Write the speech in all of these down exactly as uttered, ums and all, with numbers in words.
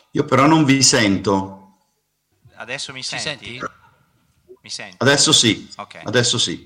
Io però non vi sento. Adesso mi Ci senti? senti? Mi senti? Adesso sì, Ok. adesso sì.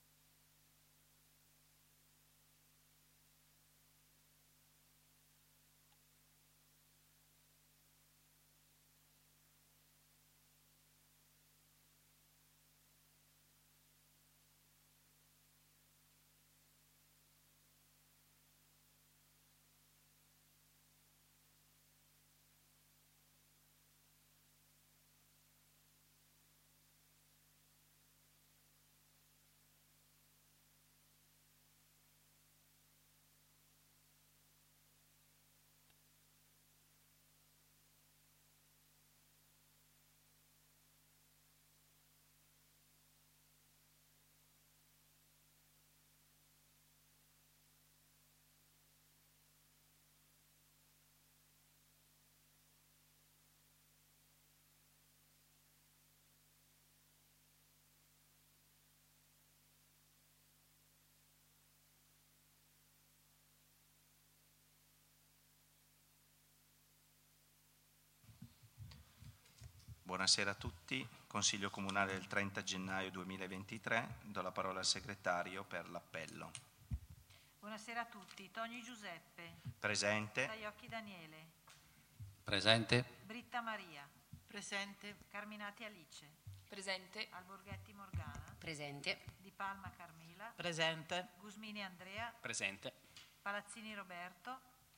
Buonasera a tutti. Consiglio Comunale del trenta gennaio duemilaventitré. Do la parola al segretario per l'appello. Buonasera a tutti. Togni Giuseppe. Presente. Taiocchi Daniele. Presente. Britta Maria. Presente. Carminati Alice. Presente. Alborghetti Morgana. Presente. Di Palma Carmela. Presente. Gusmini Andrea. Presente. Palazzini Roberto.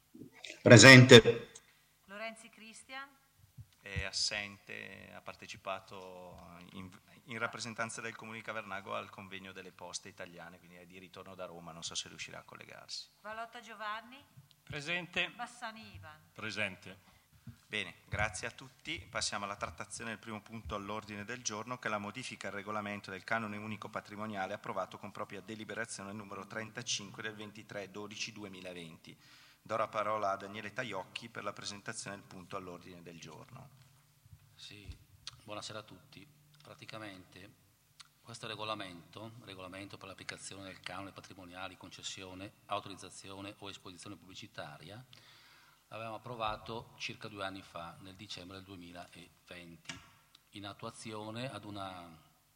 Presente. Lorenzi Cristian. È assente, ha partecipato in, in rappresentanza del Comune di Cavernago al convegno delle poste italiane, quindi è di ritorno da Roma, non so se riuscirà a collegarsi. Valotta Giovanni. Presente. Bassani Ivan. Presente. Bene, grazie a tutti. Passiamo alla trattazione del primo punto all'ordine del giorno, che è la modifica al regolamento del canone unico patrimoniale approvato con propria deliberazione numero trentacinque del ventitré dodici duemilaventi. Do la parola a Daniele Taiocchi per la presentazione del punto all'ordine del giorno. Sì, buonasera a tutti. Praticamente questo regolamento, regolamento per l'applicazione del canone patrimoniale, concessione, autorizzazione o esposizione pubblicitaria, l'avevamo approvato circa due anni fa, nel dicembre del duemilaventi, in attuazione ad una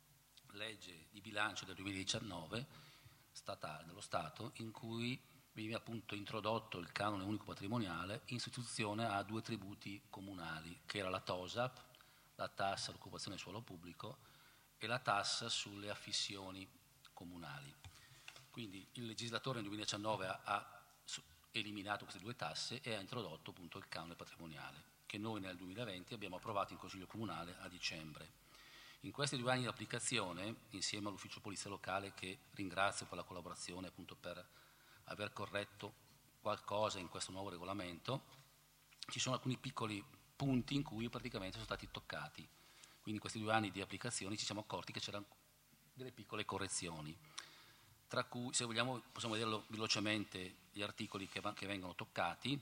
legge di bilancio del duemiladiciannove statale dello Stato, in cui veniva appunto introdotto il canone unico patrimoniale in sostituzione a due tributi comunali, che era la TOSAP, la tassa all'occupazione del suolo pubblico, e la tassa sulle affissioni comunali. Quindi il legislatore nel duemiladiciannove ha, ha eliminato queste due tasse e ha introdotto appunto il canone patrimoniale, che noi nel duemilaventi abbiamo approvato in Consiglio Comunale a dicembre. In questi due anni di applicazione, insieme all'Ufficio Polizia Locale, che ringrazio per la collaborazione appunto per aver corretto qualcosa in questo nuovo regolamento, ci sono alcuni piccoli punti in cui praticamente sono stati toccati. Quindi in questi due anni di applicazione ci siamo accorti che c'erano delle piccole correzioni, tra cui, se vogliamo, possiamo vederlo velocemente, gli articoli che, va, che vengono toccati.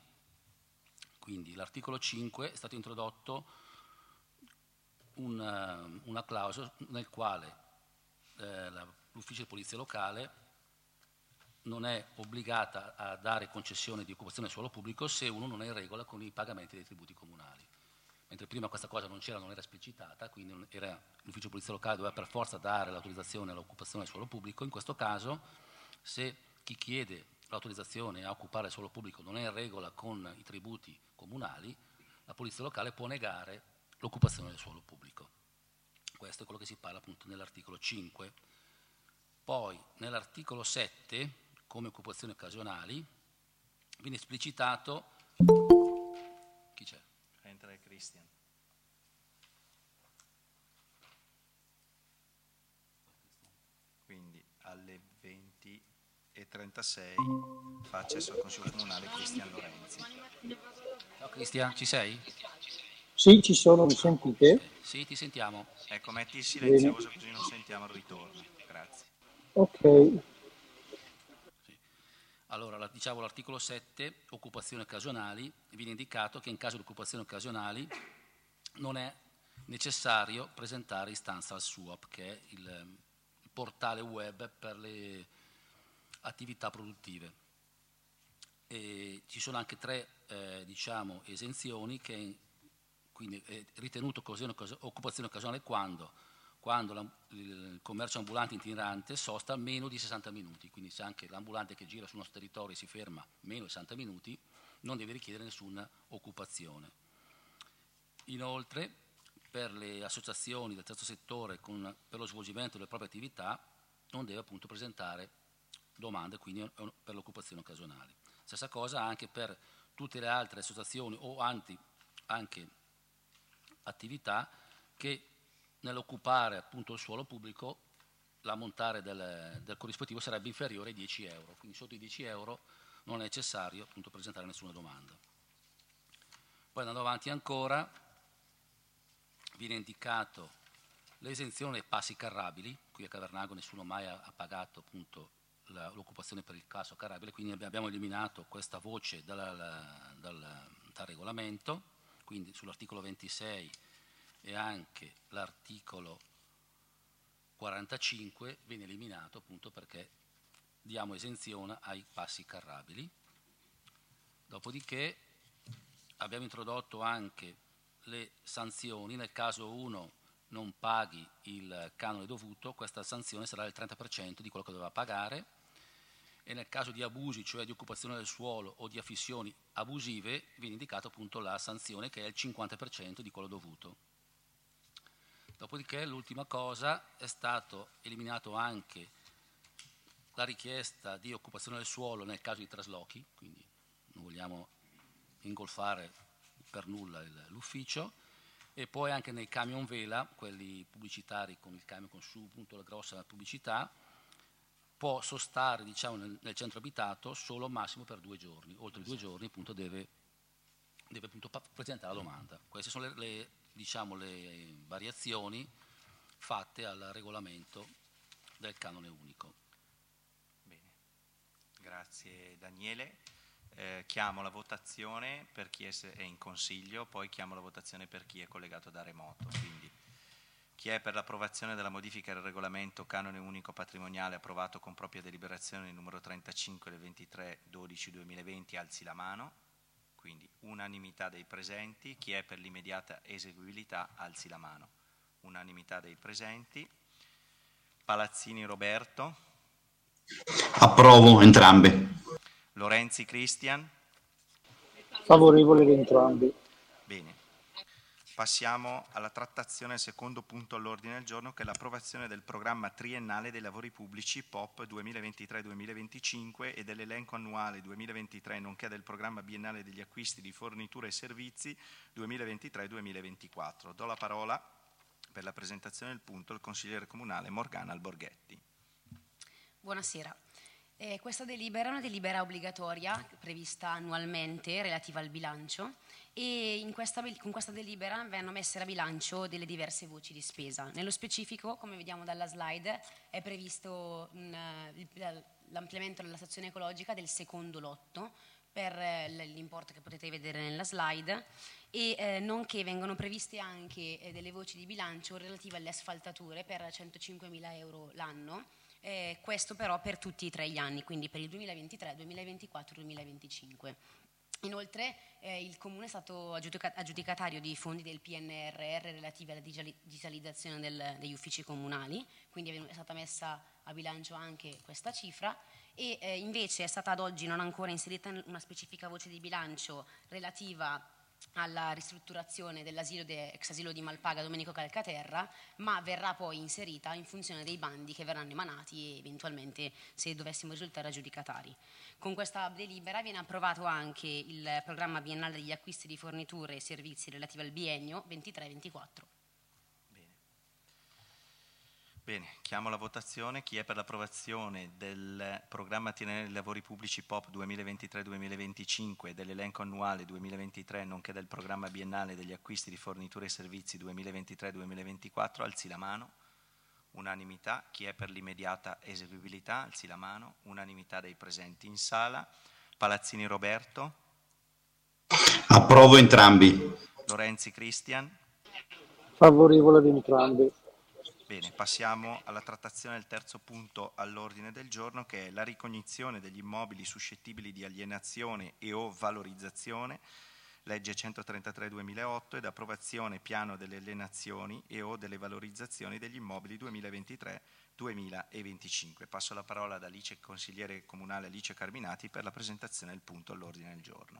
Quindi l'articolo cinque è stato introdotto una, una clausola nel quale eh, la, l'Ufficio di Polizia Locale non è obbligata a dare concessione di occupazione del suolo pubblico se uno non è in regola con i pagamenti dei tributi comunali. Mentre prima questa cosa non c'era, non era esplicitata, quindi era, l'ufficio polizia locale doveva per forza dare l'autorizzazione all'occupazione del suolo pubblico. In questo caso, se chi chiede l'autorizzazione a occupare il suolo pubblico non è in regola con i tributi comunali, la polizia locale può negare l'occupazione del suolo pubblico. Questo è quello che si parla appunto nell'articolo cinque. Poi nell'articolo sette, come occupazioni occasionali, viene esplicitato, chi c'è? Entra il Cristian. Quindi alle venti e trentasei fa accesso al Consiglio Comunale Cristian Lorenzi. Ciao Cristian, ci sei? Sì, ci sono, mi sentite? Sì, ti sentiamo. Ecco, metti il silenzioso. Bene. Così non sentiamo il ritorno. Grazie. Ok. Allora, diciamo l'articolo sette, occupazioni occasionali, viene indicato che in caso di occupazioni occasionali non è necessario presentare istanza al S U A P, che è il, il portale web per le attività produttive. E ci sono anche tre eh, diciamo, esenzioni che quindi è ritenuto occupazione occasionale quando, quando la, il commercio ambulante itinerante sosta meno di sessanta minuti, quindi se anche l'ambulante che gira sul nostro territorio si ferma meno di sessanta minuti non deve richiedere nessuna occupazione. Inoltre, per le associazioni del terzo settore con, per lo svolgimento delle proprie attività non deve appunto presentare domande, quindi per l'occupazione occasionale. Stessa cosa anche per tutte le altre associazioni o anti, anche attività che nell'occupare appunto il suolo pubblico l'ammontare del, del corrispettivo sarebbe inferiore ai dieci euro, quindi sotto i dieci euro non è necessario appunto presentare nessuna domanda. Poi andando avanti ancora viene indicato l'esenzione dei passi carrabili. Qui a Cavernago nessuno mai ha, ha pagato appunto la, l'occupazione per il passo carrabile, quindi abbiamo eliminato questa voce dal, dal, dal regolamento, quindi sull'articolo ventisei e anche l'articolo quarantacinque viene eliminato appunto perché diamo esenzione ai passi carrabili. Dopodiché abbiamo introdotto anche le sanzioni. Nel caso uno non paghi il canone dovuto, questa sanzione sarà del trenta per cento di quello che doveva pagare, e nel caso di abusi, cioè di occupazione del suolo o di affissioni abusive, viene indicata appunto la sanzione che è il cinquanta per cento di quello dovuto. Dopodiché l'ultima cosa è stato eliminato anche la richiesta di occupazione del suolo nel caso di traslochi, quindi non vogliamo ingolfare per nulla l'ufficio, e poi anche nei camion vela, quelli pubblicitari con il camion con su appunto la grossa pubblicità, può sostare diciamo, nel, nel centro abitato solo massimo per due giorni, oltre i due giorni appunto deve, deve appunto presentare la domanda. Queste sono le, le, diciamo, le variazioni fatte al regolamento del canone unico. Bene, grazie Daniele. Eh, chiamo la votazione per chi è, è in consiglio, poi chiamo la votazione per chi è collegato da remoto. Quindi chi è per l'approvazione della modifica del regolamento canone unico patrimoniale approvato con propria deliberazione numero trentacinque del ventitré dodici duemilaventi alzi la mano. Quindi unanimità dei presenti. Chi è per l'immediata eseguibilità alzi la mano. Unanimità dei presenti. Palazzini Roberto. Approvo entrambe. Lorenzi Cristian. Favorevole ad entrambi. Bene. Passiamo alla trattazione del secondo punto all'ordine del giorno, che è l'approvazione del programma triennale dei lavori pubblici P O P duemilaventitré duemilaventicinque e dell'elenco annuale duemilaventitré, nonché del programma biennale degli acquisti di forniture e servizi duemilaventitré duemilaventiquattro. Do la parola per la presentazione del punto al consigliere comunale Morgana Alborghetti. Buonasera. Eh, questa delibera è una delibera obbligatoria prevista annualmente relativa al bilancio, e in questa, con questa delibera vengono messe a bilancio delle diverse voci di spesa. Nello specifico, come vediamo dalla slide, è previsto un, l'ampliamento della stazione ecologica del secondo lotto per l'importo che potete vedere nella slide, e eh, nonché vengono previste anche eh, delle voci di bilancio relative alle asfaltature per centocinquemila euro l'anno. Eh, questo però per tutti e tre gli anni, quindi per il duemilaventitré, duemilaventiquattro e duemilaventicinque. Inoltre eh, il Comune è stato aggiudicatario di fondi del P N R R relativi alla digitalizzazione del, degli uffici comunali, quindi è stata messa a bilancio anche questa cifra, e eh, invece è stata ad oggi non ancora inserita una specifica voce di bilancio relativa alla ristrutturazione dell'asilo de, ex asilo di Malpaga Domenico Calcaterra, ma verrà poi inserita in funzione dei bandi che verranno emanati e eventualmente se dovessimo risultare aggiudicatari. Con questa delibera viene approvato anche il programma biennale degli acquisti di forniture e servizi relativi al biennio ventitré ventiquattro. Bene, chiamo la votazione. Chi è per l'approvazione del programma triennale dei lavori pubblici P O P duemilaventitré duemilaventicinque e dell'elenco annuale duemilaventitré, nonché del programma biennale degli acquisti di forniture e servizi duemilaventitré duemilaventiquattro, alzi la mano. Unanimità. Chi è per l'immediata eseguibilità, alzi la mano. Unanimità dei presenti in sala. Palazzini Roberto. Approvo entrambi. Lorenzi Cristian. Favorevole ad entrambi. Bene, passiamo alla trattazione del terzo punto all'ordine del giorno, che è la ricognizione degli immobili suscettibili di alienazione e o valorizzazione, legge centotrentatré duemilaotto, ed approvazione piano delle alienazioni e o delle valorizzazioni degli immobili duemilaventitré duemilaventicinque. Passo la parola ad Alice, consigliere comunale Alice Carminati, per la presentazione del punto all'ordine del giorno.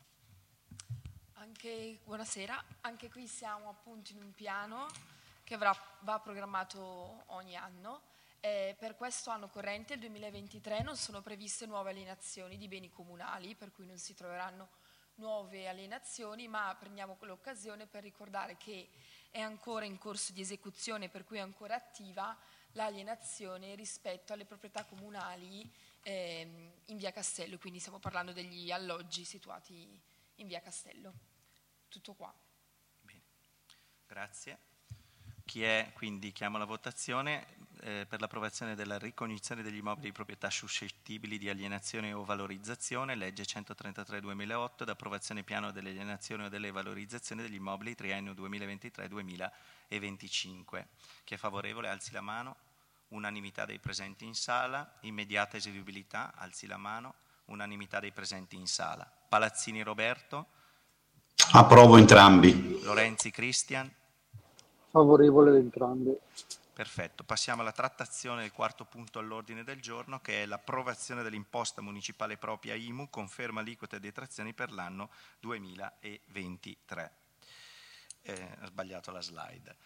Anche, buonasera, anche qui siamo appunto in un piano che avrà, va programmato ogni anno. Eh, per questo anno corrente, il duemilaventitré, non sono previste nuove alienazioni di beni comunali, per cui non si troveranno nuove alienazioni, ma prendiamo l'occasione per ricordare che è ancora in corso di esecuzione, per cui è ancora attiva l'alienazione rispetto alle proprietà comunali ehm, in via Castello, quindi stiamo parlando degli alloggi situati in via Castello. Tutto qua. Bene, grazie. Chi è, quindi chiamo la votazione eh, per l'approvazione della ricognizione degli immobili di proprietà suscettibili di alienazione o valorizzazione, legge centotrentatré duemilaotto, ed approvazione piano delle alienazioni o delle valorizzazioni degli immobili triennio duemilaventitré duemilaventicinque. Chi è favorevole alzi la mano. Unanimità dei presenti in sala. Immediata eseguibilità, alzi la mano. Unanimità dei presenti in sala. Palazzini Roberto. Approvo entrambi. Lorenzi Cristian. Favorevole ad entrambi. Perfetto, passiamo alla trattazione del quarto punto all'ordine del giorno, che è l'approvazione dell'imposta municipale propria I M U, conferma aliquote e detrazioni per l'anno duemilaventitré. Eh, ho sbagliato la slide.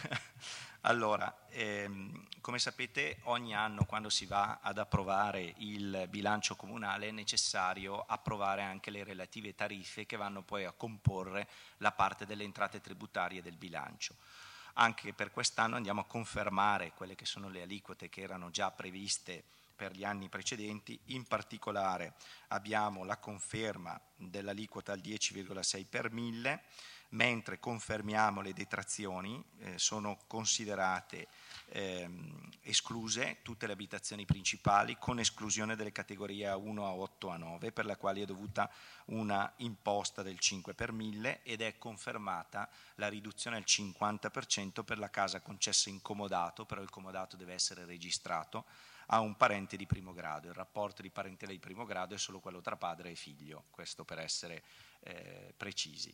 Allora, ehm, come sapete, ogni anno quando si va ad approvare il bilancio comunale è necessario approvare anche le relative tariffe che vanno poi a comporre la parte delle entrate tributarie del bilancio. Anche per quest'anno andiamo a confermare quelle che sono le aliquote che erano già previste per gli anni precedenti. In particolare abbiamo la conferma dell'aliquota al dieci virgola sei per mille, mentre confermiamo le detrazioni. Eh, sono considerate ehm, escluse tutte le abitazioni principali, con esclusione delle categorie A uno, A otto, A nove, per la quale è dovuta una imposta del cinque per mille, ed è confermata la riduzione al cinquanta per cento per la casa concessa in comodato, però il comodato deve essere registrato a un parente di primo grado. Il rapporto di parentela di primo grado è solo quello tra padre e figlio, questo per essere eh, precisi.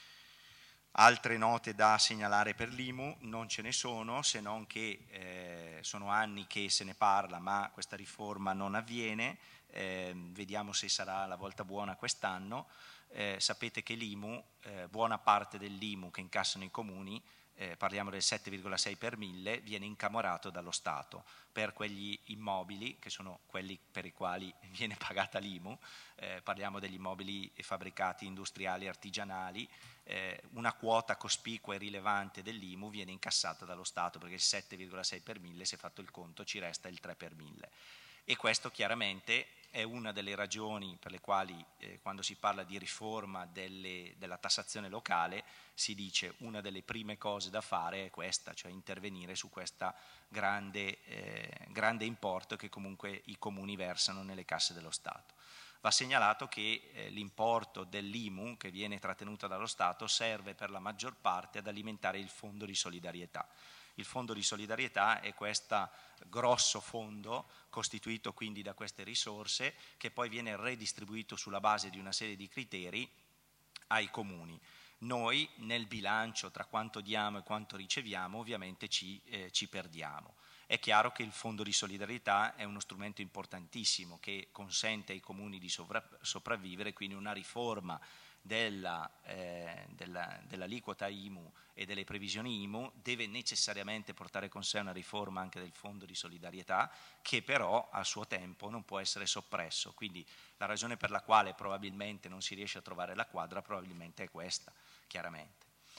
Altre note da segnalare per l'I M U non ce ne sono, se non che eh, sono anni che se ne parla, ma questa riforma non avviene. Eh, vediamo se sarà la volta buona quest'anno. Eh, sapete che l'I M U, eh, buona parte dell'I M U che incassano i comuni, eh, parliamo del sette virgola sei per mille, viene incamorato dallo Stato per quegli immobili che sono quelli per i quali viene pagata l'I M U. Eh, parliamo degli immobili e fabbricati industriali e artigianali. Eh, una quota cospicua e rilevante dell'I M U viene incassata dallo Stato, perché il sette virgola sei per mille, se fatto il conto, ci resta il tre per mille. E questo chiaramente è una delle ragioni per le quali eh, quando si parla di riforma delle, della tassazione locale si dice una delle prime cose da fare è questa, cioè intervenire su questo grande, eh, grande importo che comunque i comuni versano nelle casse dello Stato. Va segnalato che eh, l'importo dell'I M U che viene trattenuta dallo Stato serve per la maggior parte ad alimentare il fondo di solidarietà. Il fondo di solidarietà è questo grosso fondo costituito quindi da queste risorse che poi viene redistribuito sulla base di una serie di criteri ai comuni. Noi nel bilancio tra quanto diamo e quanto riceviamo ovviamente ci, eh, ci perdiamo. È chiaro che il fondo di solidarietà è uno strumento importantissimo che consente ai comuni di sovra- sopravvivere, quindi una riforma della, eh, della, dell'aliquota I M U e delle previsioni I M U deve necessariamente portare con sé una riforma anche del fondo di solidarietà, che però a suo tempo non può essere soppresso. Quindi la ragione per la quale probabilmente non si riesce a trovare la quadra probabilmente è questa, chiaramente.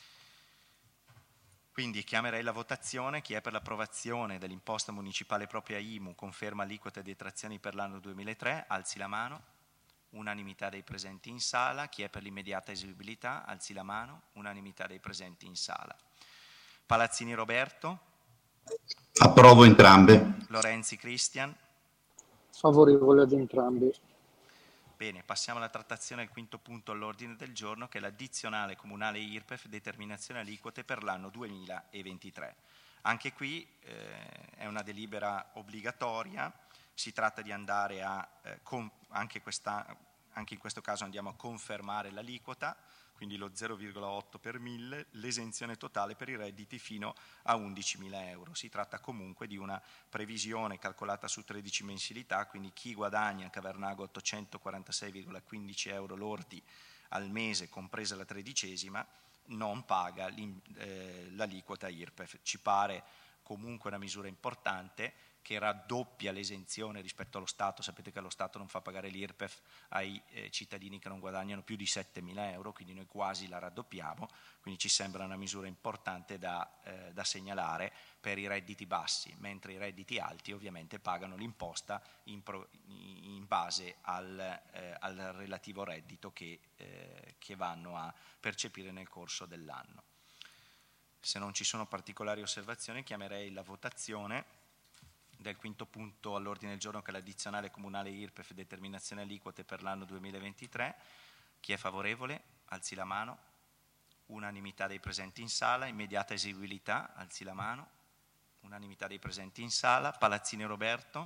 Quindi chiamerei la votazione. Chi è per l'approvazione dell'imposta municipale propria I M U, conferma aliquote e detrazioni per l'anno duemilatré, alzi la mano. Unanimità dei presenti in sala. Chi è per l'immediata eseguibilità, alzi la mano. Unanimità dei presenti in sala. Palazzini Roberto. Approvo entrambe. Lorenzi Cristian. Favorevole ad entrambi. Bene, passiamo alla trattazione del quinto punto all'ordine del giorno, che è l'addizionale comunale I R P E F, determinazione aliquote per l'anno duemilaventitré. Anche qui eh, è una delibera obbligatoria. Si tratta di andare a, eh, con, anche, questa, anche in questo caso andiamo a confermare l'aliquota, quindi lo zero virgola otto per mille, l'esenzione totale per i redditi fino a undicimila euro. Si tratta comunque di una previsione calcolata su tredici mensilità, quindi chi guadagna a Cavernago ottocentoquarantasei virgola quindici euro lordi al mese, compresa la tredicesima, non paga eh, l'aliquota I R P E F. Ci pare comunque una misura importante che raddoppia l'esenzione rispetto allo Stato. Sapete che lo Stato non fa pagare l'I R P E F ai eh, cittadini che non guadagnano più di settemila euro, quindi noi quasi la raddoppiamo, quindi ci sembra una misura importante da, eh, da segnalare per i redditi bassi, mentre i redditi alti ovviamente pagano l'imposta in, pro, in base al, eh, al relativo reddito che, eh, che vanno a percepire nel corso dell'anno. Se non ci sono particolari osservazioni, chiamerei la votazione del quinto punto all'ordine del giorno, che è l'addizionale comunale I R P E F determinazione aliquote per l'anno duemilaventitré. Chi è favorevole? Alzi la mano. Unanimità dei presenti in sala. Immediata eseguibilità. Alzi la mano. Unanimità dei presenti in sala. Palazzini Roberto.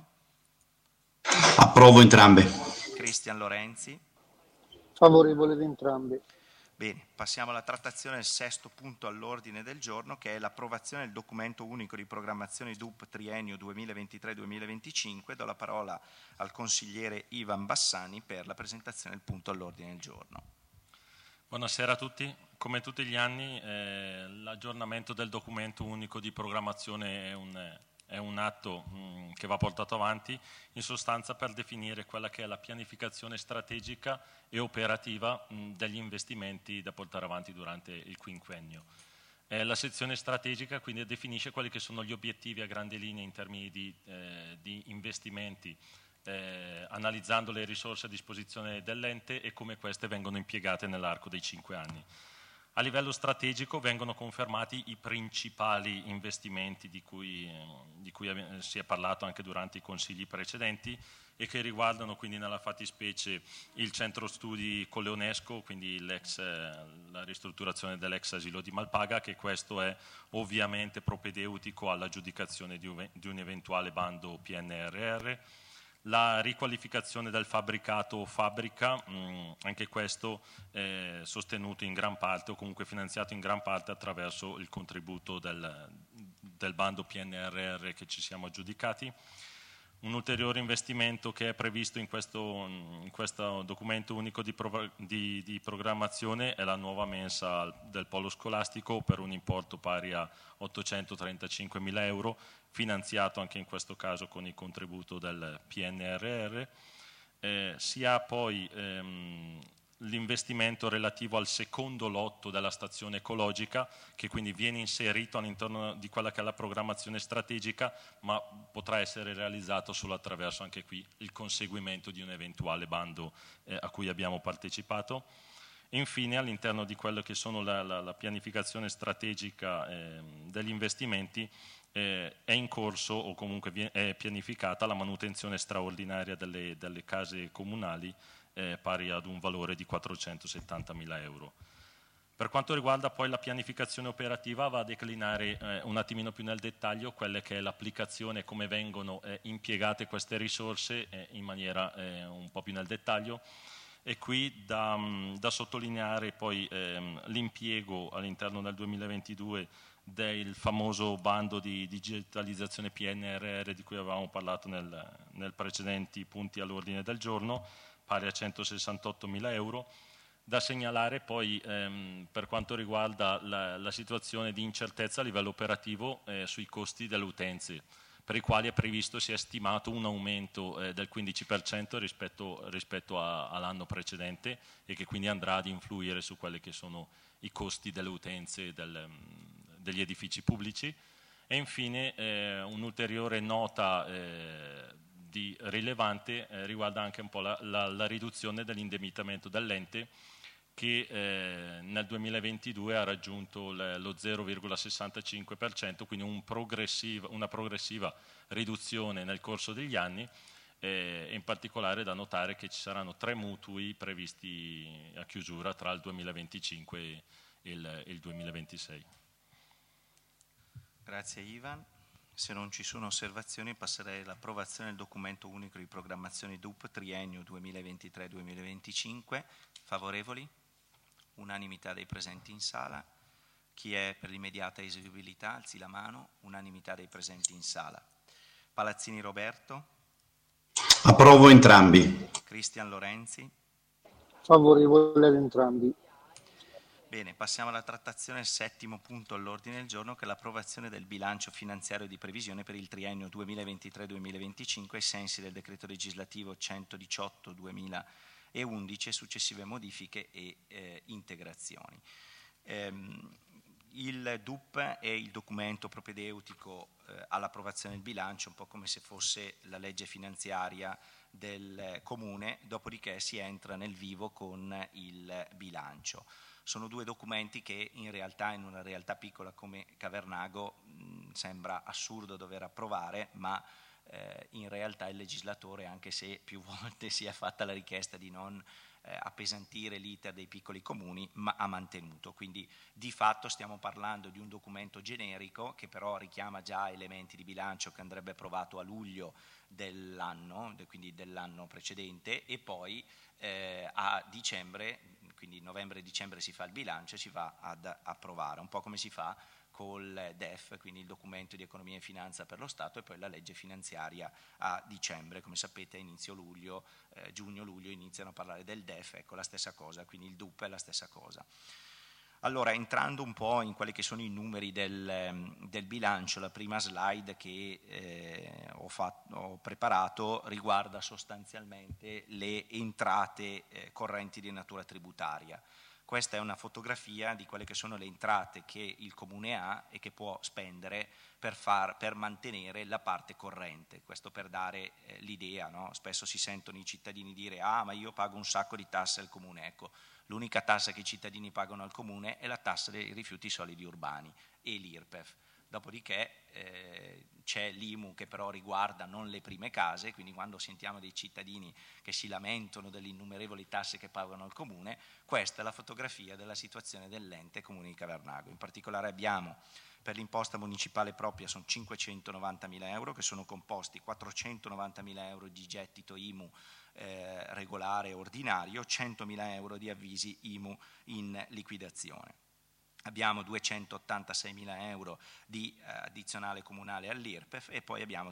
Approvo entrambe. Cristian Lorenzi. Favorevole ad entrambe. Bene, passiamo alla trattazione del sesto punto all'ordine del giorno, che è l'approvazione del documento unico di programmazione D U P triennio duemilaventitré duemilaventicinque. Do la parola al consigliere Ivan Bassani per la presentazione del punto all'ordine del giorno. Buonasera a tutti. Come tutti gli anni eh, l'aggiornamento del documento unico di programmazione è un, è un atto mh, che va portato avanti in sostanza per definire quella che è la pianificazione strategica e operativa mh, degli investimenti da portare avanti durante il quinquennio. Eh, la sezione strategica quindi definisce quelli che sono gli obiettivi a grandi linee in termini di, eh, di investimenti, eh, analizzando le risorse a disposizione dell'ente e come queste vengono impiegate nell'arco dei cinque anni. A livello strategico vengono confermati i principali investimenti di cui, di cui si è parlato anche durante i consigli precedenti e che riguardano quindi nella fattispecie il centro studi con Leonesco, quindi la ristrutturazione dell'ex asilo di Malpaga, che questo è ovviamente propedeutico all'aggiudicazione di un, di un eventuale bando P N R R. La riqualificazione del fabbricato fabbrica, mh, anche questo è sostenuto in gran parte o comunque finanziato in gran parte attraverso il contributo del, del bando P N R R che ci siamo aggiudicati. Un ulteriore investimento che è previsto in questo, in questo documento unico di, pro, di, di programmazione è la nuova mensa del polo scolastico per un importo pari a ottocentotrentacinquemila euro, finanziato anche in questo caso con il contributo del P N R R. Eh, si ha poi ehm, l'investimento relativo al secondo lotto della stazione ecologica, che quindi viene inserito all'interno di quella che è la programmazione strategica, ma potrà essere realizzato solo attraverso anche qui il conseguimento di un eventuale bando eh, a cui abbiamo partecipato. Infine, all'interno di quello che sono la, la, la pianificazione strategica eh, degli investimenti, eh, è in corso o comunque è pianificata la manutenzione straordinaria delle, delle case comunali eh, pari ad un valore di quattrocentosettantamila euro. Per quanto riguarda poi la pianificazione operativa, va a declinare eh, un attimino più nel dettaglio quelle che è l'applicazione, come vengono eh, impiegate queste risorse eh, in maniera eh, un po' più nel dettaglio. E qui da, da sottolineare poi ehm, l'impiego all'interno del duemilaventidue del famoso bando di digitalizzazione P N R R di cui avevamo parlato nel, nel precedenti punti all'ordine del giorno, pari a centosessantottomila euro. Da segnalare poi ehm, per quanto riguarda la, la situazione di incertezza a livello operativo eh, sui costi delle utenze, per i quali è previsto, si è stimato un aumento eh, del quindici per cento rispetto, rispetto all'anno precedente e che quindi andrà ad influire su quelli che sono i costi delle utenze del, degli edifici pubblici. E infine eh, un'ulteriore nota eh, di rilevante eh, riguarda anche un po' la, la, la riduzione dell'indebitamento dell'ente, che eh, nel duemilaventidue ha raggiunto le, lo zero virgola sessantacinque per cento, quindi un progressiva, una progressiva riduzione nel corso degli anni, eh, in particolare da notare che ci saranno tre mutui previsti a chiusura tra il duemilaventicinque e il, il duemilaventisei. Grazie Ivan. Se non ci sono osservazioni passerei all'approvazione del documento unico di programmazione D U P triennio duemilaventitré duemilaventicinque. Favorevoli? Unanimità dei presenti in sala. Chi è per l'immediata eseguibilità? Alzi la mano. Unanimità dei presenti in sala. Palazzini Roberto. Approvo entrambi. Cristian Lorenzi. Favorevole ad entrambi. Bene, passiamo alla trattazione del settimo punto all'ordine del giorno, che è l'approvazione del bilancio finanziario di previsione per il triennio duemilaventitré duemilaventicinque ai sensi del decreto legislativo centodiciotto duemilaundici e successive modifiche e eh, integrazioni. Ehm, il D U P è il documento propedeutico eh, all'approvazione del bilancio, un po' come se fosse la legge finanziaria del Comune, dopodiché si entra nel vivo con il bilancio. Sono due documenti che in realtà, in una realtà piccola come Cavernago, mh, sembra assurdo dover approvare, ma eh, in realtà il legislatore, anche se più volte si è fatta la richiesta di non eh, appesantire l'iter dei piccoli comuni, ma ha mantenuto. Quindi di fatto stiamo parlando di un documento generico che però richiama già elementi di bilancio che andrebbe approvato a luglio dell'anno, quindi dell'anno precedente, e poi eh, a dicembre, quindi novembre e dicembre si fa il bilancio e si va ad approvare, un po' come si fa col D E F, quindi il documento di economia e finanza per lo Stato, e poi la legge finanziaria a dicembre. Come sapete a inizio luglio, eh, giugno-luglio iniziano a parlare del D E F, ecco la stessa cosa, quindi il D U P è la stessa cosa. Allora, entrando un po' in quelli che sono i numeri del, del bilancio, la prima slide che eh, ho, fatto, ho preparato riguarda sostanzialmente le entrate eh, correnti di natura tributaria. Questa è una fotografia di quelle che sono le entrate che il Comune ha e che può spendere per, far, per mantenere la parte corrente. Questo per dare eh, l'idea, no? Spesso si sentono i cittadini dire «Ah, ma io pago un sacco di tasse al Comune». Ecco, l'unica tassa che i cittadini pagano al Comune è la tassa dei rifiuti solidi urbani e l'I R P E F. Dopodiché eh, c'è l'I M U che però riguarda non le prime case, quindi quando sentiamo dei cittadini che si lamentano delle innumerevoli tasse che pagano al Comune, questa è la fotografia della situazione dell'ente Comune di Cavernago. In particolare abbiamo per l'imposta municipale propria sono cinquecentonovantamila euro, che sono composti quattrocentonovantamila euro di gettito I M U eh, regolare e ordinario, centomila euro di avvisi I M U in liquidazione. Abbiamo duecentottantaseimila euro di eh, addizionale comunale all'I R P E F e poi abbiamo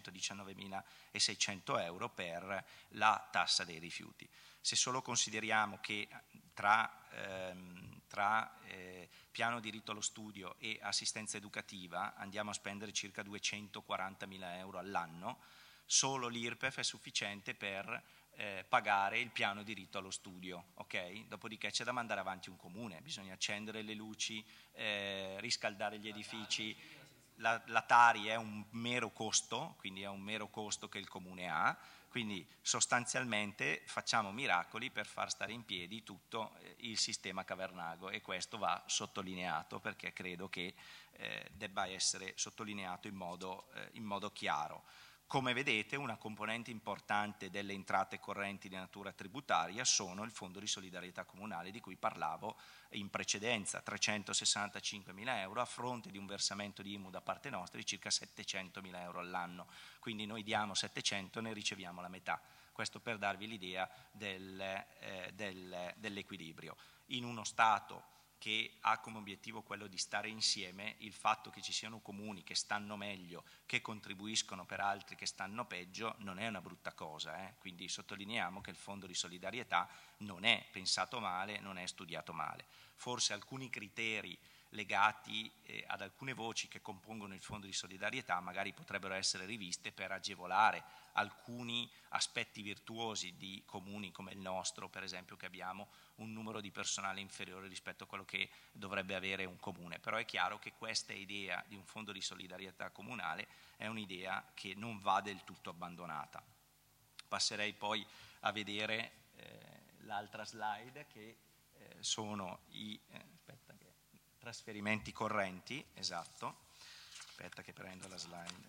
trecentodiciannovemilaseicento euro per la tassa dei rifiuti. Se solo consideriamo che tra, ehm, tra eh, piano diritto allo studio e assistenza educativa andiamo a spendere circa duecentoquarantamila euro all'anno, solo l'I R P E F è sufficiente per Eh, pagare il piano diritto allo studio, ok? Dopodiché c'è da mandare avanti un comune, bisogna accendere le luci, eh, riscaldare gli edifici, la, la Tari è un mero costo, quindi è un mero costo che il comune ha, quindi sostanzialmente facciamo miracoli per far stare in piedi tutto eh, il sistema Cavernago, e questo va sottolineato perché credo che eh, debba essere sottolineato in modo, eh, in modo chiaro. Come vedete, una componente importante delle entrate correnti di natura tributaria sono il Fondo di solidarietà comunale di cui parlavo in precedenza, trecentosessantacinquemila euro a fronte di un versamento di I M U da parte nostra di circa settecentomila euro all'anno. Quindi noi diamo settecento e ne riceviamo la metà. Questo per darvi l'idea del, eh, del, dell'equilibrio. In uno Stato che ha come obiettivo quello di stare insieme, il fatto che ci siano comuni che stanno meglio, che contribuiscono per altri che stanno peggio, non è una brutta cosa, eh? Quindi sottolineiamo che il Fondo di solidarietà non è pensato male, non è studiato male. Forse alcuni criteri legati eh, ad alcune voci che compongono il Fondo di solidarietà magari potrebbero essere riviste per agevolare alcuni aspetti virtuosi di comuni come il nostro, per esempio, che abbiamo un numero di personale inferiore rispetto a quello che dovrebbe avere un comune. Però è chiaro che questa idea di un fondo di solidarietà comunale è un'idea che non va del tutto abbandonata. Passerei poi a vedere eh, l'altra slide che eh, sono i eh, aspetta che, trasferimenti correnti, esatto, aspetta che prendo la slide,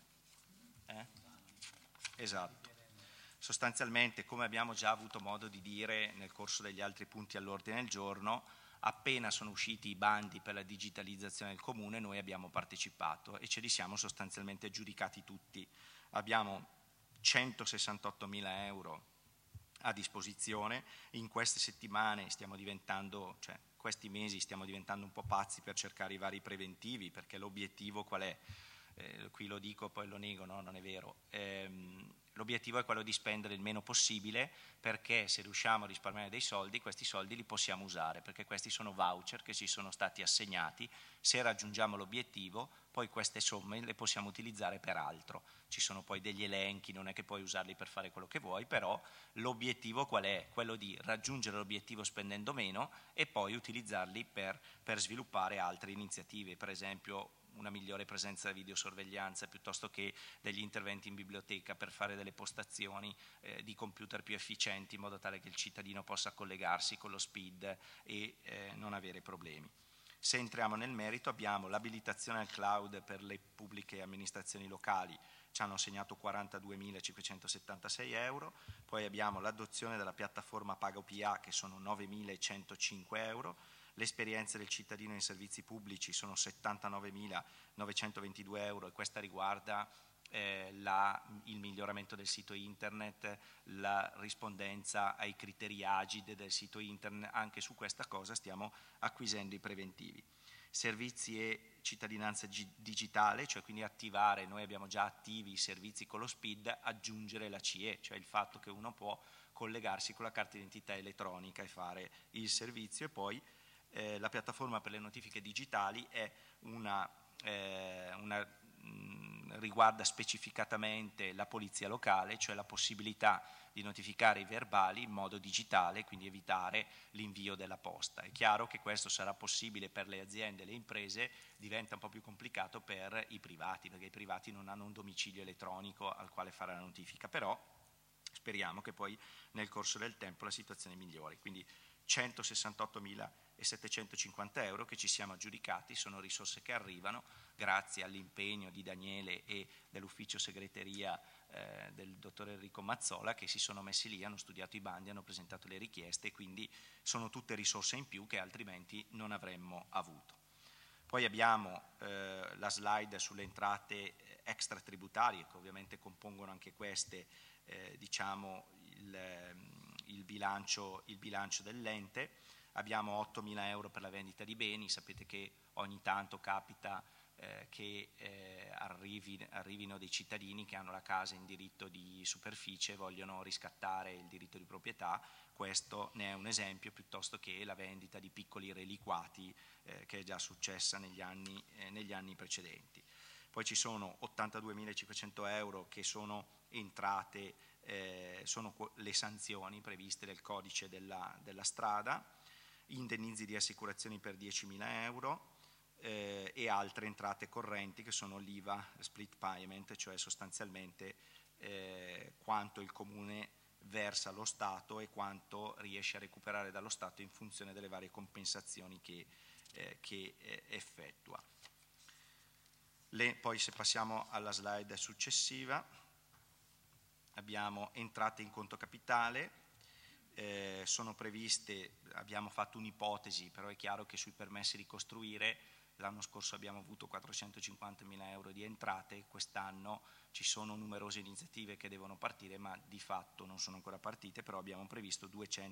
eh? Esatto. Sostanzialmente, come abbiamo già avuto modo di dire nel corso degli altri punti all'ordine del giorno, appena sono usciti i bandi per la digitalizzazione del comune, noi abbiamo partecipato e ce li siamo sostanzialmente aggiudicati tutti. Abbiamo centosessantottomila euro a disposizione. In queste settimane stiamo diventando, cioè questi mesi stiamo diventando un po' pazzi per cercare i vari preventivi, perché l'obiettivo qual è? Eh, qui lo dico poi lo nego, no, non è vero. Ehm, l'obiettivo è quello di spendere il meno possibile, perché se riusciamo a risparmiare dei soldi, questi soldi li possiamo usare, perché questi sono voucher che ci sono stati assegnati. Se raggiungiamo l'obiettivo, poi queste somme le possiamo utilizzare per altro. Ci sono poi degli elenchi, non è che puoi usarli per fare quello che vuoi, però l'obiettivo qual è? Quello di raggiungere l'obiettivo spendendo meno e poi utilizzarli per, per sviluppare altre iniziative, per esempio una migliore presenza di videosorveglianza piuttosto che degli interventi in biblioteca per fare delle postazioni eh, di computer più efficienti, in modo tale che il cittadino possa collegarsi con lo SPID e eh, non avere problemi. Se entriamo nel merito, abbiamo l'abilitazione al cloud per le pubbliche amministrazioni locali, ci hanno assegnato quarantaduemilacinquecentosettantasei euro, poi abbiamo l'adozione della piattaforma Paga O P A che sono novemilacentocinque euro, l'esperienza del cittadino in servizi pubblici sono settantanovemilanovecentodue euro e questa riguarda eh, la, il miglioramento del sito internet, la rispondenza ai criteri AGID del sito internet. Anche su questa cosa stiamo acquisendo i preventivi. Servizi e cittadinanza digitale, cioè quindi attivare, noi abbiamo già attivi i servizi con lo SPID, aggiungere la C E, cioè il fatto che uno può collegarsi con la carta d'identità elettronica e fare il servizio. E poi Eh, la piattaforma per le notifiche digitali è una, eh, una mh, riguarda specificatamente la polizia locale, cioè la possibilità di notificare i verbali in modo digitale, quindi evitare l'invio della posta. È chiaro che questo sarà possibile per le aziende e le imprese, diventa un po' più complicato per i privati, perché i privati non hanno un domicilio elettronico al quale fare la notifica, però speriamo che poi nel corso del tempo la situazione migliori. Quindi centosessantottomilasettecentocinquanta euro che ci siamo aggiudicati, sono risorse che arrivano grazie all'impegno di Daniele e dell'ufficio segreteria eh, del dottor Enrico Mazzola, che si sono messi lì, hanno studiato i bandi, hanno presentato le richieste, e quindi sono tutte risorse in più che altrimenti non avremmo avuto. Poi abbiamo eh, la slide sulle entrate extratributarie, che ovviamente compongono anche queste eh, diciamo il Il bilancio, il bilancio dell'ente. Abbiamo ottomila euro per la vendita di beni, sapete che ogni tanto capita eh, che eh, arrivi, arrivino dei cittadini che hanno la casa in diritto di superficie e vogliono riscattare il diritto di proprietà. Questo ne è un esempio, piuttosto che la vendita di piccoli reliquati eh, che è già successa negli anni, eh, negli anni precedenti. Poi ci sono ottantaduemilacinquecento euro che sono entrate, eh, sono le sanzioni previste del codice della, della strada, indennizi di assicurazioni per diecimila euro eh, e altre entrate correnti che sono l'I V A split payment, cioè sostanzialmente eh, quanto il Comune versa allo Stato e quanto riesce a recuperare dallo Stato in funzione delle varie compensazioni che, eh, che eh, effettua. Le, poi se passiamo alla slide successiva, abbiamo entrate in conto capitale, eh, sono previste, abbiamo fatto un'ipotesi, però è chiaro che sui permessi di costruire l'anno scorso abbiamo avuto quattrocentocinquantamila euro di entrate, quest'anno ci sono numerose iniziative che devono partire, ma di fatto non sono ancora partite, però abbiamo previsto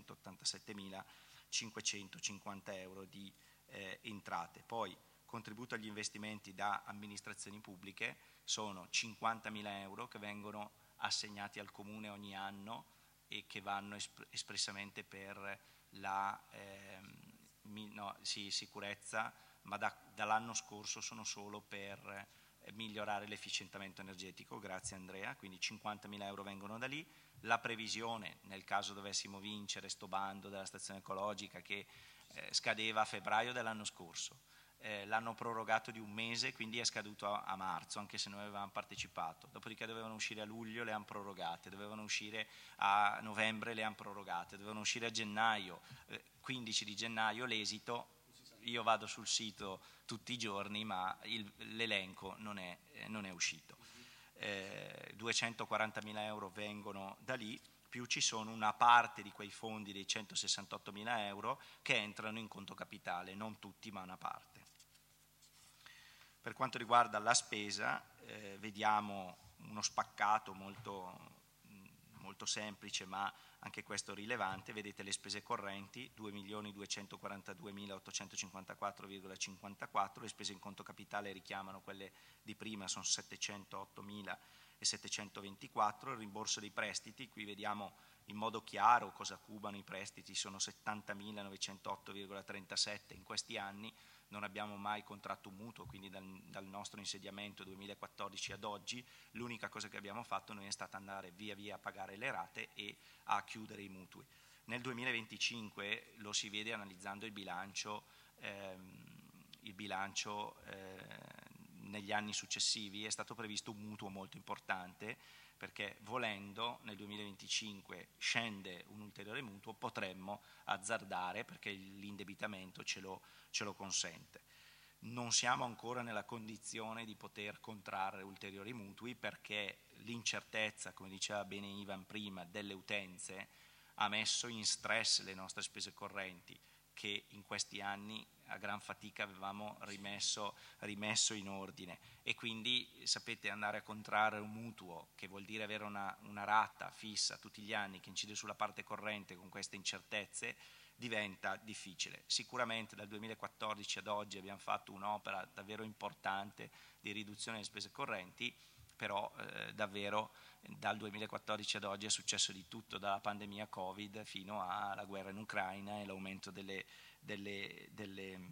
duecentottantasettemilacinquecentocinquanta euro di eh, entrate. Poi contributo agli investimenti da amministrazioni pubbliche sono cinquantamila euro che vengono assegnati al Comune ogni anno e che vanno esp- espressamente per la eh, mi, no, sì, sicurezza, ma da, dall'anno scorso sono solo per eh, migliorare l'efficientamento energetico, grazie Andrea, quindi cinquantamila euro vengono da lì. La previsione, nel caso dovessimo vincere sto bando della stazione ecologica che eh, scadeva a febbraio dell'anno scorso, Eh, l'hanno prorogato di un mese, quindi è scaduto a, a marzo, anche se noi avevamo partecipato. Dopodiché dovevano uscire a luglio, le hanno prorogate, dovevano uscire a novembre, le hanno prorogate, dovevano uscire a gennaio, eh, quindici di gennaio l'esito. Io vado sul sito tutti i giorni, ma il, l'elenco non è, eh, non è uscito. Eh, duecentoquarantamila euro vengono da lì, più ci sono una parte di quei fondi dei centosessantottomila euro che entrano in conto capitale, non tutti ma una parte. Per quanto riguarda la spesa, eh, vediamo uno spaccato molto, molto semplice ma anche questo rilevante. Vedete le spese correnti, due milioni duecentoquarantaduemilaottocentocinquantaquattro virgola cinquantaquattro, le spese in conto capitale richiamano quelle di prima, sono settecentoottomilasettecentoventiquattro, il rimborso dei prestiti, qui vediamo in modo chiaro cosa cubano i prestiti, sono settantamilanovecentootto virgola trentasette in questi anni. Non abbiamo mai contratto un mutuo, quindi dal, dal nostro insediamento duemilaquattordici ad oggi l'unica cosa che abbiamo fatto noi è stata andare via via a pagare le rate e a chiudere i mutui. Nel duemilaventicinque lo si vede analizzando il bilancio, ehm, il bilancio eh, negli anni successivi è stato previsto un mutuo molto importante, perché volendo nel duemilaventicinque scende un ulteriore mutuo, potremmo azzardare perché l'indebitamento ce lo, ce lo consente. Non siamo ancora nella condizione di poter contrarre ulteriori mutui perché l'incertezza, come diceva bene Ivan prima, delle utenze ha messo in stress le nostre spese correnti che in questi anni a gran fatica avevamo rimesso, rimesso in ordine, e quindi sapete, andare a contrarre un mutuo, che vuol dire avere una, una rata fissa tutti gli anni che incide sulla parte corrente con queste incertezze, diventa difficile. Sicuramente dal duemilaquattordici ad oggi abbiamo fatto un'opera davvero importante di riduzione delle spese correnti, però eh, davvero dal duemilaquattordici ad oggi è successo di tutto, dalla pandemia Covid fino alla guerra in Ucraina e l'aumento delle, delle, delle,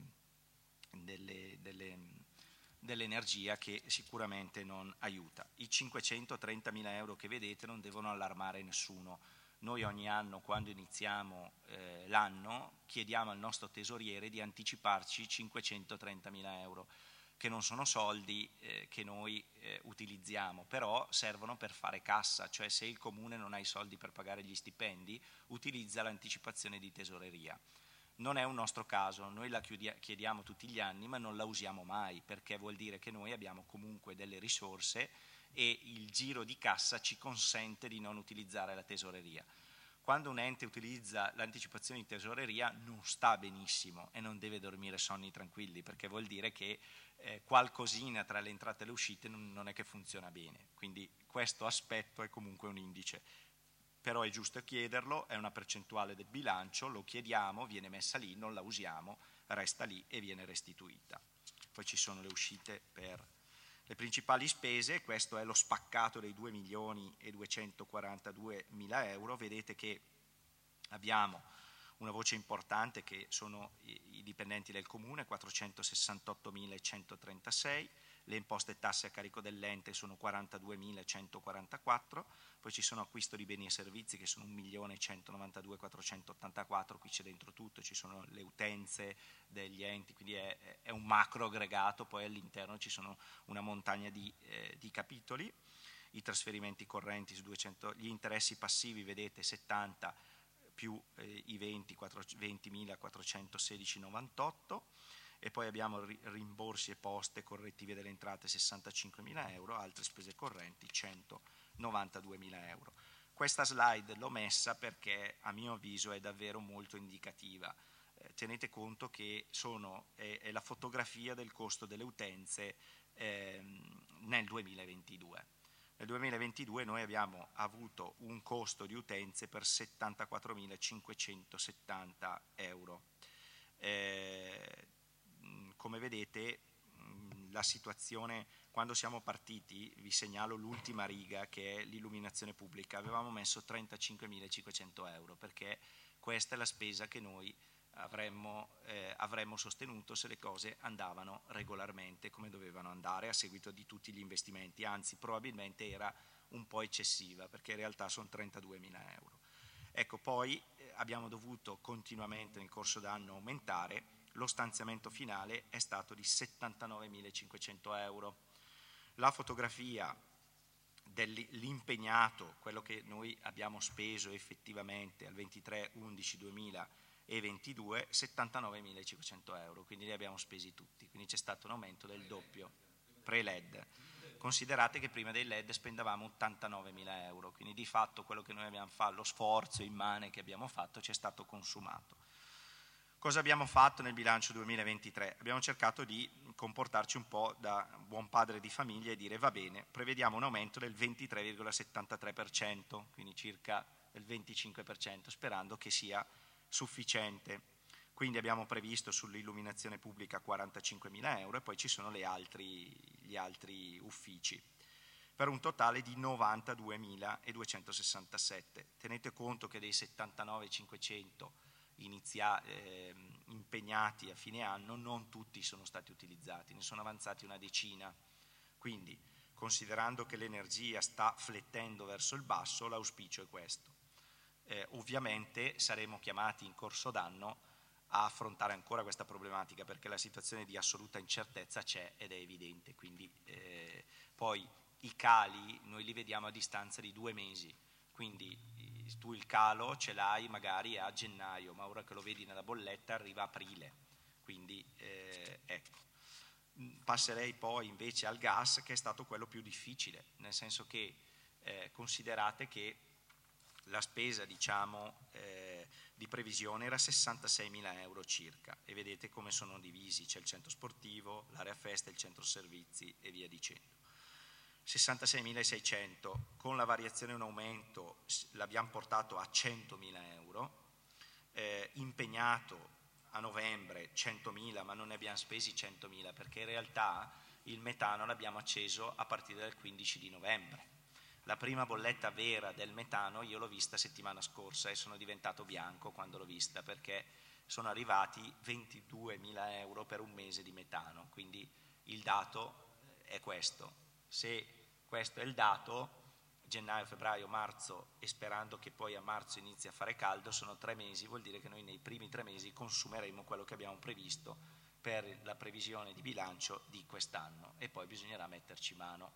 delle, delle, dell'energia, che sicuramente non aiuta. I cinquecentotrentamila euro che vedete non devono allarmare nessuno. Noi ogni anno, quando iniziamo eh, l'anno, chiediamo al nostro tesoriere di anticiparci cinquecentotrentamila euro, che non sono soldi eh, che noi eh, utilizziamo, però servono per fare cassa, cioè se il comune non ha i soldi per pagare gli stipendi, utilizza l'anticipazione di tesoreria. Non è un nostro caso, noi la chiediamo tutti gli anni, ma non la usiamo mai, perché vuol dire che noi abbiamo comunque delle risorse e il giro di cassa ci consente di non utilizzare la tesoreria. Quando un ente utilizza l'anticipazione di tesoreria non sta benissimo e non deve dormire sonni tranquilli, perché vuol dire che eh, qualcosina tra le entrate e le uscite non, non è che funziona bene. Quindi questo aspetto è comunque un indice. Però è giusto chiederlo, è una percentuale del bilancio, lo chiediamo, viene messa lì, non la usiamo, resta lì e viene restituita. Poi ci sono le uscite per le principali spese, questo è lo spaccato dei due milioni e duecentoquarantaduemila euro, vedete che abbiamo una voce importante che sono i dipendenti del comune, quattrocentosessantottomilacentotrentasei, le imposte e tasse a carico dell'ente sono quarantaduemilacentoquarantaquattro, poi ci sono acquisto di beni e servizi che sono un milione centonovantaduemilaquattrocentottantaquattro, qui c'è dentro tutto, ci sono le utenze degli enti, quindi è, è un macro aggregato, poi all'interno ci sono una montagna di, eh, di capitoli, i trasferimenti correnti su duecento, gli interessi passivi vedete settanta più eh, i venti, ventimilaquattrocentosedici virgola novantotto, e poi abbiamo rimborsi e poste correttive delle entrate sessantacinquemila euro, altre spese correnti centonovantaduemila euro. Questa slide l'ho messa perché a mio avviso è davvero molto indicativa. Eh, tenete conto che sono, è, è la fotografia del costo delle utenze eh, nel duemilaventidue. Nel duemilaventidue noi abbiamo avuto un costo di utenze per settantaquattromilacinquecentosettanta euro. Eh, come vedete la situazione, quando siamo partiti, vi segnalo l'ultima riga che è l'illuminazione pubblica, avevamo messo trentacinquemilacinquecento euro, perché questa è la spesa che noi avremmo, eh, avremmo sostenuto se le cose andavano regolarmente come dovevano andare a seguito di tutti gli investimenti, anzi probabilmente era un po' eccessiva, perché in realtà sono trentaduemila euro. Ecco, poi eh, abbiamo dovuto continuamente nel corso d'anno aumentare. Lo stanziamento finale è stato di settantanovemilacinquecento euro. La fotografia dell'impegnato, quello che noi abbiamo speso effettivamente al ventitré undici duemilaventidue, settantanovemilacinquecento euro, quindi li abbiamo spesi tutti, quindi c'è stato un aumento del doppio, pre-L E D. Considerate che prima dei L E D spendavamo ottantanovemila euro, quindi di fatto quello che noi abbiamo fatto, lo sforzo immane che abbiamo fatto, ci è stato consumato. Cosa abbiamo fatto nel bilancio duemilaventitré? Abbiamo cercato di comportarci un po' da buon padre di famiglia e dire va bene, prevediamo un aumento del ventitré virgola settantatré per cento, quindi circa del venticinque per cento, sperando che sia sufficiente. Quindi abbiamo previsto sull'illuminazione pubblica quarantacinquemila euro e poi ci sono le altri, gli altri uffici, per un totale di novantaduemiladuecentosessantasette. Tenete conto che dei settantanovemilacinquecento inizia, eh, impegnati a fine anno non tutti sono stati utilizzati, ne sono avanzati una decina. Quindi, considerando che l'energia sta flettendo verso il basso, l'auspicio è questo. Eh, ovviamente saremo chiamati in corso d'anno a affrontare ancora questa problematica, perché la situazione di assoluta incertezza c'è ed è evidente. Quindi eh, poi i cali noi li vediamo a distanza di due mesi, quindi tu il calo ce l'hai magari a gennaio, ma ora che lo vedi nella bolletta arriva a aprile. Quindi eh, ecco. Passerei poi invece al gas, che è stato quello più difficile, nel senso che eh, considerate che la spesa, diciamo, eh, di previsione era sessantaseimila euro circa, e vedete come sono divisi: c'è il centro sportivo, l'area festa, il centro servizi e via dicendo. sessantaseimilaseicento, con la variazione in aumento l'abbiamo portato a centomila euro, eh, impegnato a novembre centomila, ma non ne abbiamo spesi centomila perché in realtà il metano l'abbiamo acceso a partire dal quindici di novembre. La prima bolletta vera del metano io l'ho vista settimana scorsa e sono diventato bianco quando l'ho vista, perché sono arrivati ventiduemila euro per un mese di metano. Quindi il dato è questo. Se questo è il dato, gennaio, febbraio, marzo, e sperando che poi a marzo inizi a fare caldo, sono tre mesi, vuol dire che noi nei primi tre mesi consumeremo quello che abbiamo previsto per la previsione di bilancio di quest'anno, e poi bisognerà metterci mano.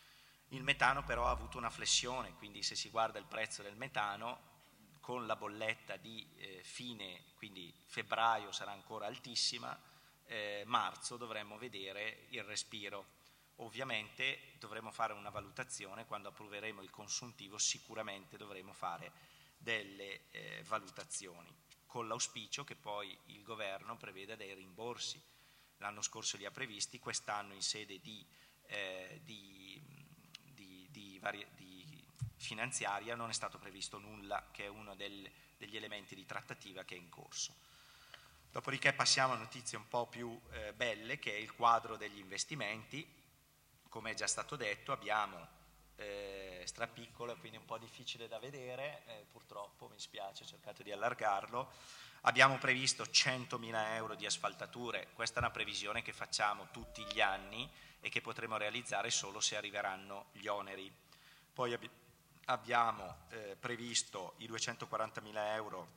Il metano però ha avuto una flessione, quindi se si guarda il prezzo del metano, con la bolletta di eh, fine, quindi febbraio sarà ancora altissima, eh, marzo dovremmo vedere il respiro. Ovviamente dovremo fare una valutazione, quando approveremo il consuntivo sicuramente dovremo fare delle eh, valutazioni, con l'auspicio che poi il governo preveda dei rimborsi. L'anno scorso li ha previsti, quest'anno in sede di, eh, di, di, di, vari, di finanziaria non è stato previsto nulla, che è uno del, degli elementi di trattativa che è in corso. Dopodiché passiamo a notizie un po' più eh, belle, che è il quadro degli investimenti. Come è già stato detto, abbiamo eh, strapiccolo e quindi un po' difficile da vedere, eh, purtroppo, mi spiace, ho cercato di allargarlo. Abbiamo previsto centomila euro di asfaltature, questa è una previsione che facciamo tutti gli anni e che potremo realizzare solo se arriveranno gli oneri. Poi ab- abbiamo eh, previsto i duecentoquarantamila euro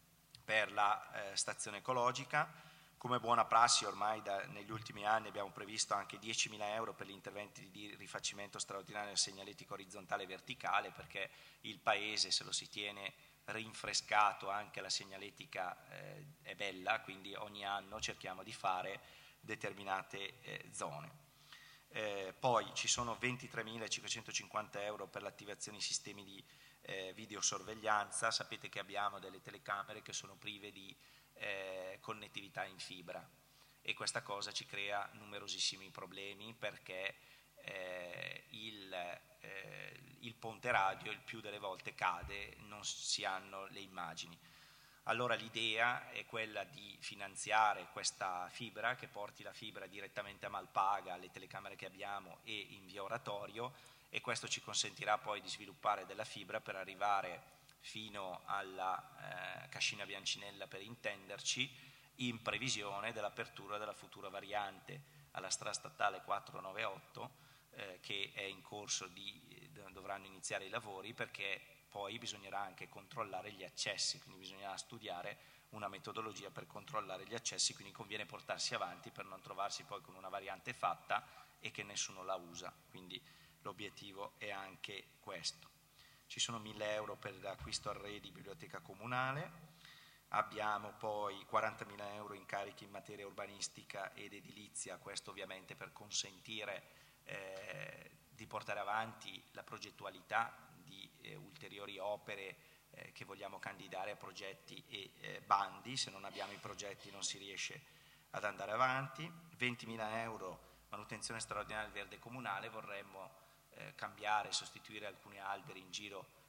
per la eh, stazione ecologica. Come buona prassi ormai da, negli ultimi anni abbiamo previsto anche diecimila euro per gli interventi di rifacimento straordinario del segnaletico orizzontale e verticale, perché il Paese, se lo si tiene rinfrescato, anche la segnaletica eh, è bella, quindi ogni anno cerchiamo di fare determinate eh, zone. Eh, poi ci sono ventitremilacinquecentocinquanta euro per l'attivazione di sistemi di eh, videosorveglianza. Sapete che abbiamo delle telecamere che sono prive di Eh, connettività in fibra, e questa cosa ci crea numerosissimi problemi, perché eh, il, eh, il ponte radio il più delle volte cade, non si hanno le immagini. Allora l'idea è quella di finanziare questa fibra, che porti la fibra direttamente a Malpaga, alle telecamere che abbiamo, e in via Oratorio, e questo ci consentirà poi di sviluppare della fibra per arrivare fino alla eh, Cascina Biancinella, per intenderci, in previsione dell'apertura della futura variante alla strada statale quattrocentonovantotto, eh, che è in corso di, dovranno iniziare i lavori, perché poi bisognerà anche controllare gli accessi, quindi bisognerà studiare una metodologia per controllare gli accessi, quindi conviene portarsi avanti per non trovarsi poi con una variante fatta e che nessuno la usa, quindi l'obiettivo è anche questo. Ci sono mille euro per l'acquisto arredi biblioteca comunale, abbiamo poi quarantamila euro incarichi in materia urbanistica ed edilizia, questo ovviamente per consentire eh, di portare avanti la progettualità di eh, ulteriori opere eh, che vogliamo candidare a progetti e eh, bandi. Se non abbiamo i progetti non si riesce ad andare avanti. ventimila euro manutenzione straordinaria del verde comunale, vorremmo Eh, cambiare, sostituire alcuni alberi in giro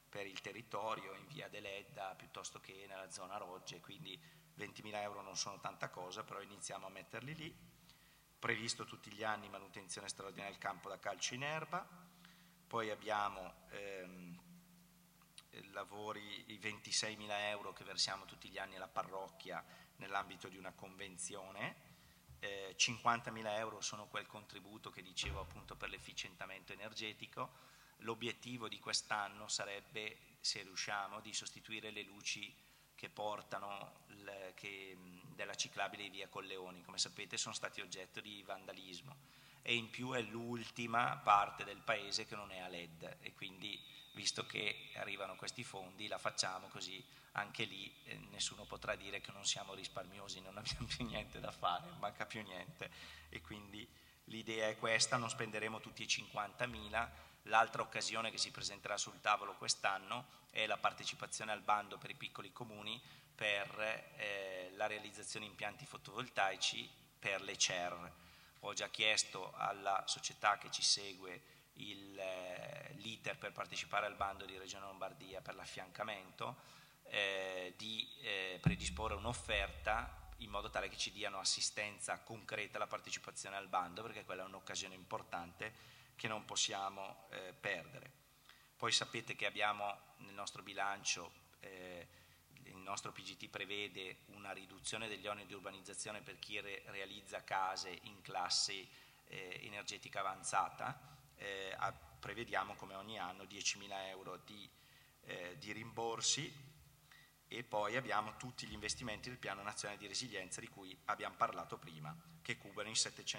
per il territorio in via Deledda piuttosto che nella zona Rogge, quindi ventimila euro non sono tanta cosa, però iniziamo a metterli lì. Previsto tutti gli anni manutenzione straordinaria del campo da calcio in erba, poi abbiamo ehm, lavori, i ventiseimila euro che versiamo tutti gli anni alla parrocchia nell'ambito di una convenzione, eh, cinquantamila euro sono quel contributo che dicevo appunto per l'efficientamento energetico. L'obiettivo di quest'anno sarebbe, se riusciamo, di sostituire le luci che portano le, che, della ciclabile di via Colleoni. Come sapete sono stati oggetto di vandalismo e in più è l'ultima parte del paese che non è a L E D e quindi visto che arrivano questi fondi la facciamo così anche lì eh, nessuno potrà dire che non siamo risparmiosi, non abbiamo più niente da fare, non manca più niente e quindi l'idea è questa, non spenderemo tutti i cinquantamila. L'altra occasione che si presenterà sul tavolo quest'anno è la partecipazione al bando per i piccoli comuni per eh, la realizzazione di impianti fotovoltaici per le C E R. Ho già chiesto alla società che ci segue l'iter per partecipare al bando di Regione Lombardia per l'affiancamento eh, di eh, predisporre un'offerta in modo tale che ci diano assistenza concreta alla partecipazione al bando, perché quella è un'occasione importante che non possiamo eh, perdere. Poi sapete che abbiamo nel nostro bilancio, eh, il nostro P G T prevede una riduzione degli oneri di urbanizzazione per chi re realizza case in classe eh, energetica avanzata, eh, a, prevediamo come ogni anno diecimila euro di, eh, di rimborsi e poi abbiamo tutti gli investimenti del Piano Nazionale di Resilienza di cui abbiamo parlato prima, che coprono i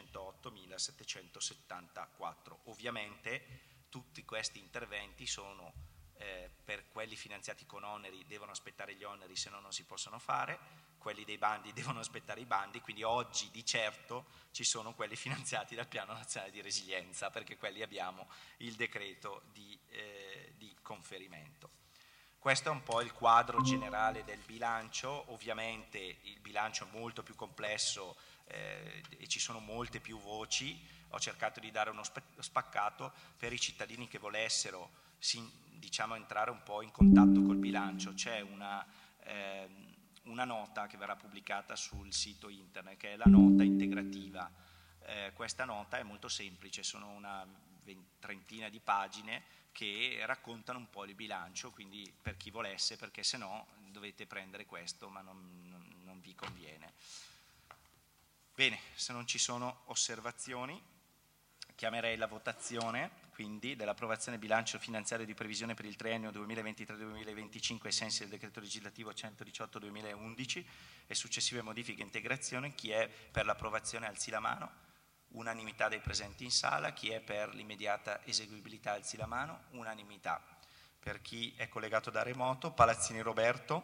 settecentoottomilasettecentosettantaquattro. Ovviamente tutti questi interventi sono eh, per quelli finanziati con oneri, devono aspettare gli oneri, se no non si possono fare, quelli dei bandi devono aspettare i bandi, quindi oggi di certo ci sono quelli finanziati dal Piano Nazionale di Resilienza, perché quelli abbiamo il decreto di, eh, di conferimento. Questo è un po' il quadro generale del bilancio. Ovviamente il bilancio è molto più complesso eh, e ci sono molte più voci. Ho cercato di dare uno spaccato per i cittadini che volessero si, diciamo, entrare un po' in contatto col bilancio. C'è una, eh, una nota che verrà pubblicata sul sito internet, che è la nota integrativa. Eh, questa nota è molto semplice, sono una trentina di pagine che raccontano un po' il bilancio, quindi per chi volesse, perché se no dovete prendere questo, ma non, non, non vi conviene. Bene, se non ci sono osservazioni, chiamerei la votazione, quindi, dell'approvazione del bilancio finanziario di previsione per il triennio duemilaventitré duemilaventicinque ai sensi del decreto legislativo centodiciotto duemilaundici e successive modifiche e integrazioni. Chi è per l'approvazione alzi la mano. Unanimità dei presenti in sala. Chi è per l'immediata eseguibilità alzi la mano. Unanimità. Per chi è collegato da remoto, Palazzini Roberto.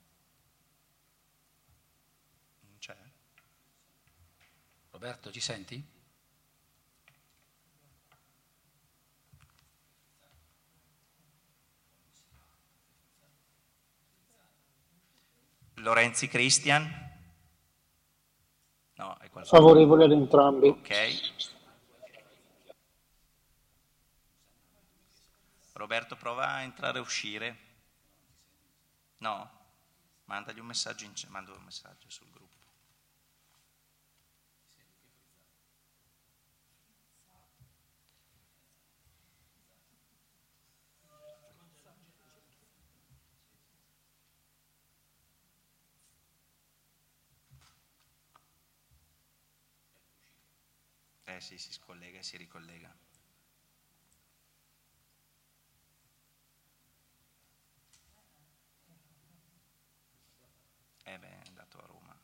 Non c'è. Roberto, ci senti? Lorenzi Cristian? No, è favorevole ad entrambi. Ok. Roberto, prova a entrare e uscire. No? Mandagli un messaggio, in... mando un messaggio sul gruppo. Eh sì, si scollega e si ricollega. Eh beh, è andato a Roma.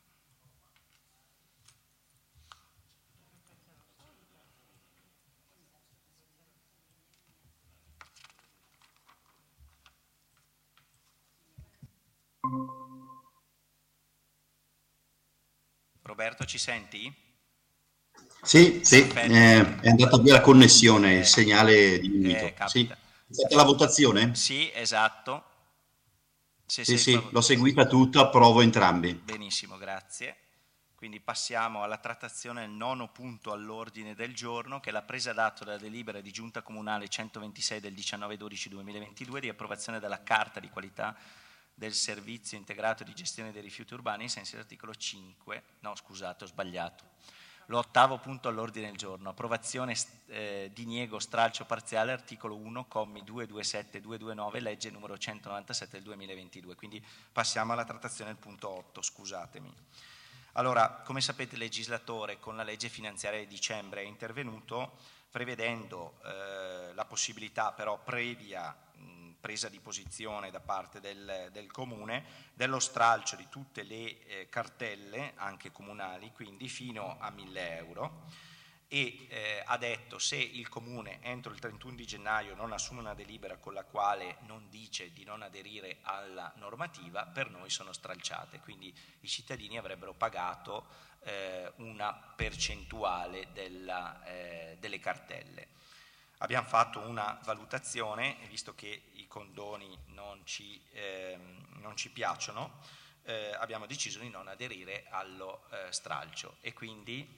Roberto, ci senti? Sì, sì, eh, è andata via la connessione, il segnale diminuito. Eh, sì. È stata la votazione? Sì, esatto. Se sì, sei sì, l'ho seguita tutta, approvo entrambi. Benissimo, grazie. Quindi passiamo alla trattazione del nono punto all'ordine del giorno, che è la presa d'atto della delibera di Giunta Comunale centoventisei del diciannove dodici duemilaventidue di approvazione della Carta di qualità del servizio integrato di gestione dei rifiuti urbani ai sensi dell'articolo cinque, no scusate ho sbagliato, l'ottavo punto all'ordine del giorno, approvazione eh, diniego stralcio parziale articolo uno, commi duecentoventisette e duecentoventinove, legge numero centonovantasette del duemilaventidue, quindi passiamo alla trattazione del punto otto, scusatemi. Allora, come sapete il legislatore con la legge finanziaria di dicembre è intervenuto prevedendo eh, la possibilità però previa mh, presa di posizione da parte del, del Comune dello stralcio di tutte le eh, cartelle, anche comunali, quindi fino a mille euro e eh, ha detto se il Comune entro il trentuno di gennaio non assume una delibera con la quale non dice di non aderire alla normativa, per noi sono stralciate, quindi i cittadini avrebbero pagato eh, una percentuale della, eh, delle cartelle. Abbiamo fatto una valutazione e visto che i condoni non ci, eh, non ci piacciono, eh, abbiamo deciso di non aderire allo eh, stralcio e quindi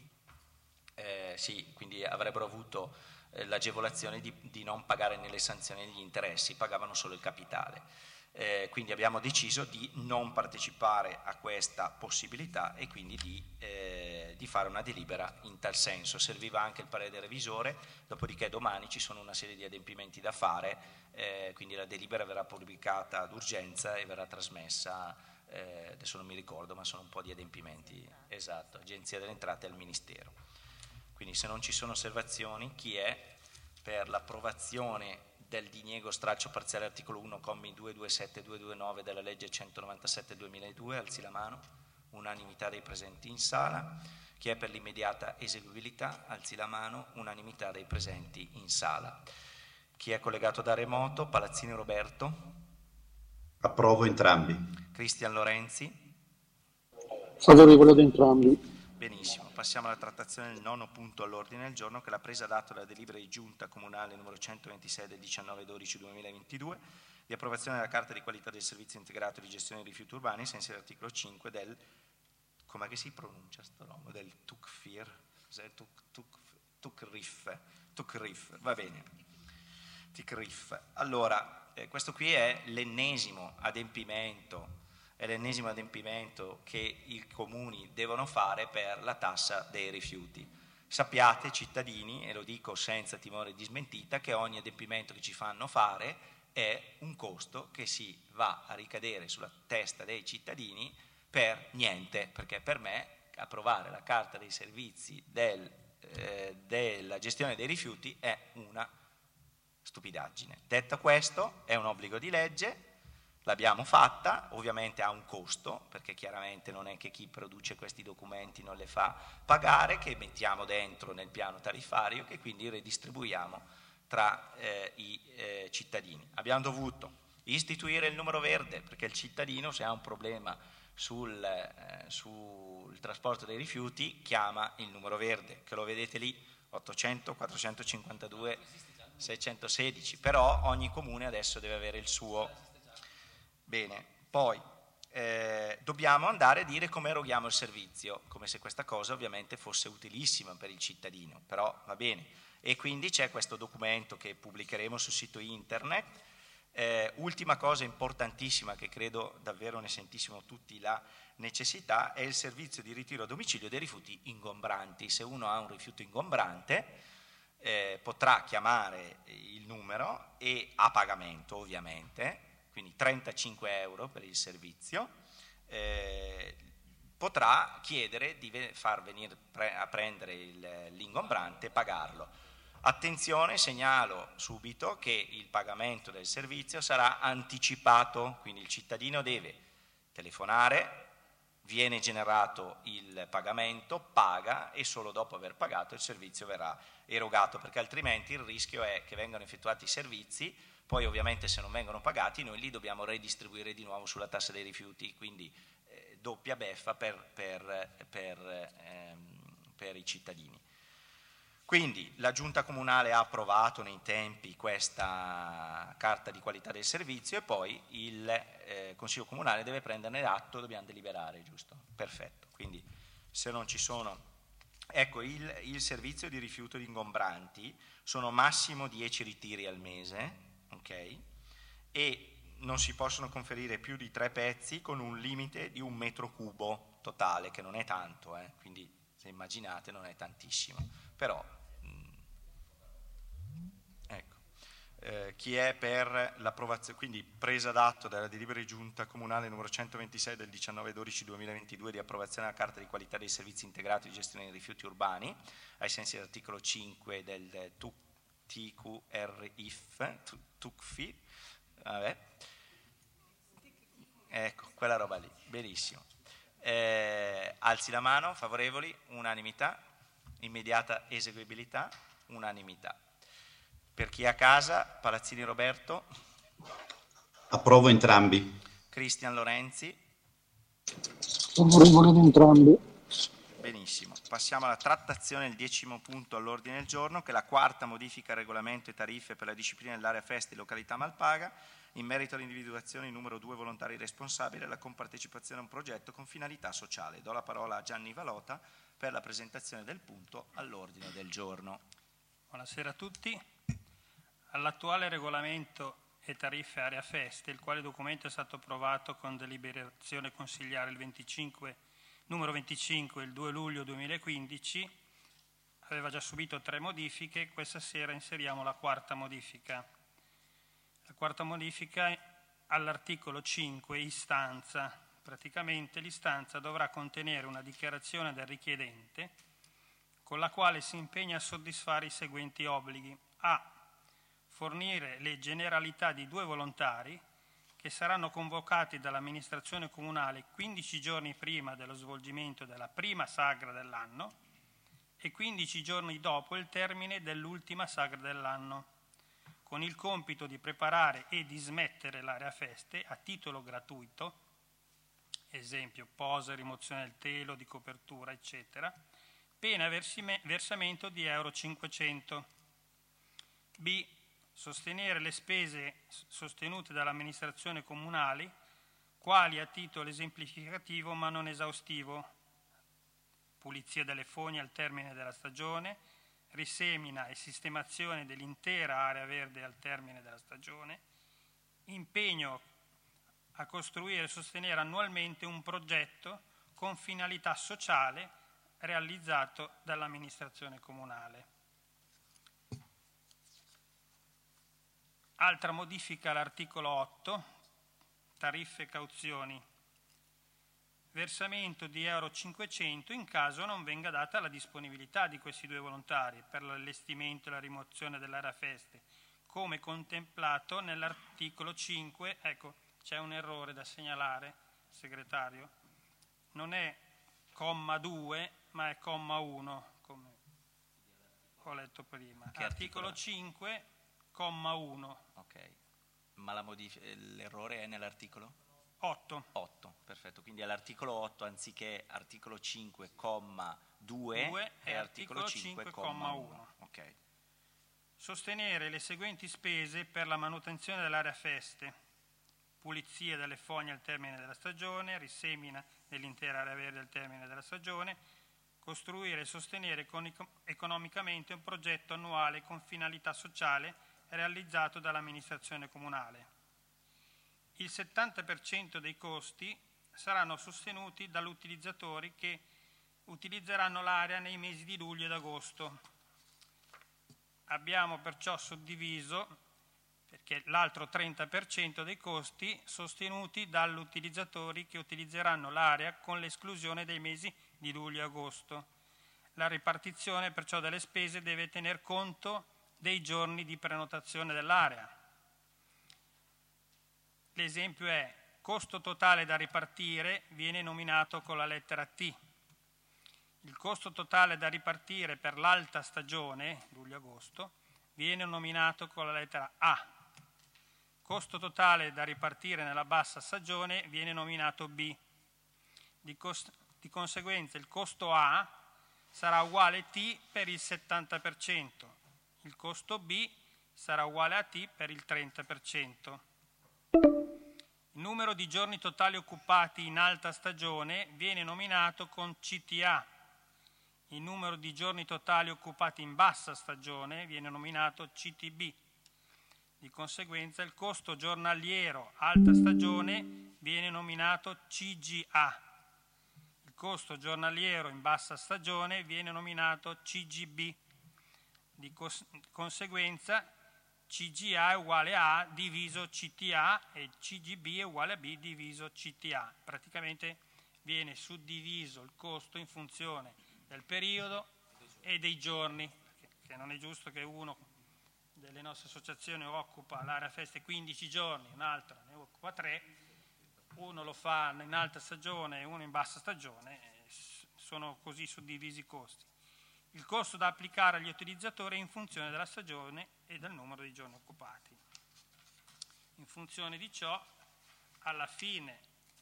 Eh, sì, quindi avrebbero avuto eh, l'agevolazione di, di non pagare né le sanzioni né gli interessi, pagavano solo il capitale. Eh, quindi abbiamo deciso di non partecipare a questa possibilità e quindi di, eh, di fare una delibera in tal senso. Serviva anche il parere del revisore, dopodiché domani ci sono una serie di adempimenti da fare, eh, quindi la delibera verrà pubblicata d'urgenza e verrà trasmessa, eh, adesso non mi ricordo, ma sono un po' di adempimenti, esatto, Agenzia delle Entrate e al Ministero. Quindi se non ci sono osservazioni, chi è per l'approvazione del diniego stralcio parziale articolo uno, commi duecentoventisette e duecentoventinove della legge centonovantasette del duemiladue, alzi la mano, unanimità dei presenti in sala. Chi è per l'immediata eseguibilità, alzi la mano, unanimità dei presenti in sala. Chi è collegato da remoto, Palazzini Roberto. Approvo entrambi. Cristian Lorenzi. Favorevole ad entrambi. Benissimo, passiamo alla trattazione del nono punto all'ordine del giorno, che è la presa d'atto della delibera di Giunta Comunale numero centoventisei del diciannove dodici duemilaventidue di approvazione della Carta di qualità del servizio integrato di gestione dei rifiuti urbani, ai sensi dell'articolo cinque del, come che si pronuncia sto nome, del TUCFIR, cos'è? TUCRIF, TUCRIF, va bene, TUCRIF. Allora, eh, questo qui è l'ennesimo adempimento è l'ennesimo adempimento che i comuni devono fare per la tassa dei rifiuti. Sappiate, cittadini, e lo dico senza timore di smentita, che ogni adempimento che ci fanno fare è un costo che si va a ricadere sulla testa dei cittadini per niente, perché per me approvare la carta dei servizi del, eh, della gestione dei rifiuti è una stupidaggine. Detto questo, è un obbligo di legge. L'abbiamo fatta, ovviamente ha un costo, perché chiaramente non è che chi produce questi documenti non le fa pagare, che mettiamo dentro nel piano tariffario, che quindi redistribuiamo tra eh, i eh, cittadini. Abbiamo dovuto istituire il numero verde, perché il cittadino, se ha un problema sul, eh, sul trasporto dei rifiuti, chiama il numero verde, che lo vedete lì, ottocento quattrocentocinquantadue seicentosedici, però ogni comune adesso deve avere il suo. Bene, poi eh, dobbiamo andare a dire come eroghiamo il servizio, come se questa cosa ovviamente fosse utilissima per il cittadino, però va bene. E quindi c'è questo documento che pubblicheremo sul sito internet. Eh, ultima cosa importantissima, che credo davvero ne sentissimo tutti la necessità, è il servizio di ritiro a domicilio dei rifiuti ingombranti. Se uno ha un rifiuto ingombrante eh, potrà chiamare il numero e a pagamento ovviamente, quindi trentacinque euro per il servizio, eh, potrà chiedere di far venire pre- a prendere il, l'ingombrante e pagarlo. Attenzione, segnalo subito che il pagamento del servizio sarà anticipato, quindi il cittadino deve telefonare, viene generato il pagamento, paga e solo dopo aver pagato il servizio verrà erogato, perché altrimenti il rischio è che vengano effettuati i servizi, poi ovviamente se non vengono pagati noi li dobbiamo redistribuire di nuovo sulla tassa dei rifiuti, quindi eh, doppia beffa per, per, per, ehm, per i cittadini. Quindi la Giunta Comunale ha approvato nei tempi questa carta di qualità del servizio e poi il eh, Consiglio Comunale deve prenderne atto, dobbiamo deliberare, giusto? Perfetto, quindi se non ci sono. Ecco, il, il servizio di rifiuto di ingombranti sono massimo dieci ritiri al mese, ok? E non si possono conferire più di tre pezzi con un limite di un metro cubo totale, che non è tanto, eh? Quindi se immaginate non è tantissimo, però mh, ecco. Eh, chi è per l'approvazione, quindi presa d'atto della delibera di giunta comunale numero centoventisei del diciannove dodici duemilaventidue di approvazione della carta di qualità dei servizi integrati di gestione dei rifiuti urbani, ai sensi dell'articolo cinque del T Q R I F, T U C F I, vabbè, ecco, quella roba lì, benissimo. Eh, alzi la mano, favorevoli, unanimità, immediata eseguibilità, unanimità. Per chi è a casa, Palazzini Roberto. Approvo entrambi. Cristian Lorenzi. Favorevole ad entrambi. Benissimo. Passiamo alla trattazione del decimo punto all'ordine del giorno, che è la quarta modifica al regolamento e tariffe per la disciplina dell'area feste e località Malpaga, in merito all'individuazione di numero due volontari responsabili e alla compartecipazione a un progetto con finalità sociale. Do la parola a Gianni Valota per la presentazione del punto all'ordine del giorno. Buonasera a tutti. All'attuale regolamento e tariffe area feste, il quale documento è stato approvato con deliberazione consigliare il venticinque, numero venticinque il due luglio duemilaquindici, aveva già subito tre modifiche. Questa sera inseriamo la quarta modifica. La quarta modifica all'articolo cinque, istanza. Praticamente l'istanza dovrà contenere una dichiarazione del richiedente con la quale si impegna a soddisfare i seguenti obblighi. A. Fornire le generalità di due volontari che saranno convocati dall'amministrazione comunale quindici giorni prima dello svolgimento della prima sagra dell'anno e quindici giorni dopo il termine dell'ultima sagra dell'anno, con il compito di preparare e dismettere l'area feste a titolo gratuito, esempio posa, rimozione del telo, di copertura, eccetera, pena versamento di euro cinquecento. B. Sostenere le spese sostenute dall'amministrazione comunale, quali a titolo esemplificativo ma non esaustivo: pulizia delle fogne al termine della stagione, risemina e sistemazione dell'intera area verde al termine della stagione, impegno a costruire e sostenere annualmente un progetto con finalità sociale realizzato dall'amministrazione comunale. Altra modifica all'articolo otto, tariffe e cauzioni. Versamento di euro cinquecento in caso non venga data la disponibilità di questi due volontari per l'allestimento e la rimozione dell'area feste, come contemplato nell'articolo cinque. Ecco, c'è un errore da segnalare, segretario. Non è comma due, ma è comma uno, come ho letto prima. Che articolo articolo? cinque, comma uno. Ok, ma la modif- l'errore è nell'articolo? otto. otto, perfetto. Quindi all'articolo otto anziché articolo cinque, comma due, due è articolo cinque, comma uno. Ok. Sostenere le seguenti spese per la manutenzione dell'area feste: pulizia delle fogne al termine della stagione, risemina dell'intera area verde al termine della stagione, costruire e sostenere economicamente un progetto annuale con finalità sociale realizzato dall'amministrazione comunale. Il settanta per cento dei costi saranno sostenuti dagli utilizzatori che utilizzeranno l'area nei mesi di luglio ed agosto. Abbiamo perciò suddiviso, perché l'altro trenta per cento dei costi sostenuti dagli utilizzatori che utilizzeranno l'area con l'esclusione dei mesi di luglio e agosto. La ripartizione perciò delle spese deve tener conto dei giorni di prenotazione dell'area. L'esempio è: costo totale da ripartire viene nominato con la lettera T. Il costo totale da ripartire per l'alta stagione, luglio-agosto, viene nominato con la lettera A. Costo totale da ripartire nella bassa stagione viene nominato B. Di, cost- di conseguenza il costo A sarà uguale T per il settanta per cento, il costo B sarà uguale a T per il trenta per cento. Il numero di giorni totali occupati in alta stagione viene nominato con C T A. Il numero di giorni totali occupati in bassa stagione viene nominato C T B. Di conseguenza il costo giornaliero alta stagione viene nominato C G A. Il costo giornaliero in bassa stagione viene nominato C G B. Di cos- conseguenza C G A è uguale a A diviso C T A e C G B è uguale a B diviso C T A. Praticamente viene suddiviso il costo in funzione del periodo e dei giorni, che non è giusto che uno delle nostre associazioni occupa l'area feste quindici giorni, un altro ne occupa tre, uno lo fa in alta stagione e uno in bassa stagione, sono così suddivisi i costi. Il costo da applicare agli utilizzatori è in funzione della stagione e del numero di giorni occupati. In funzione di ciò, alla fine,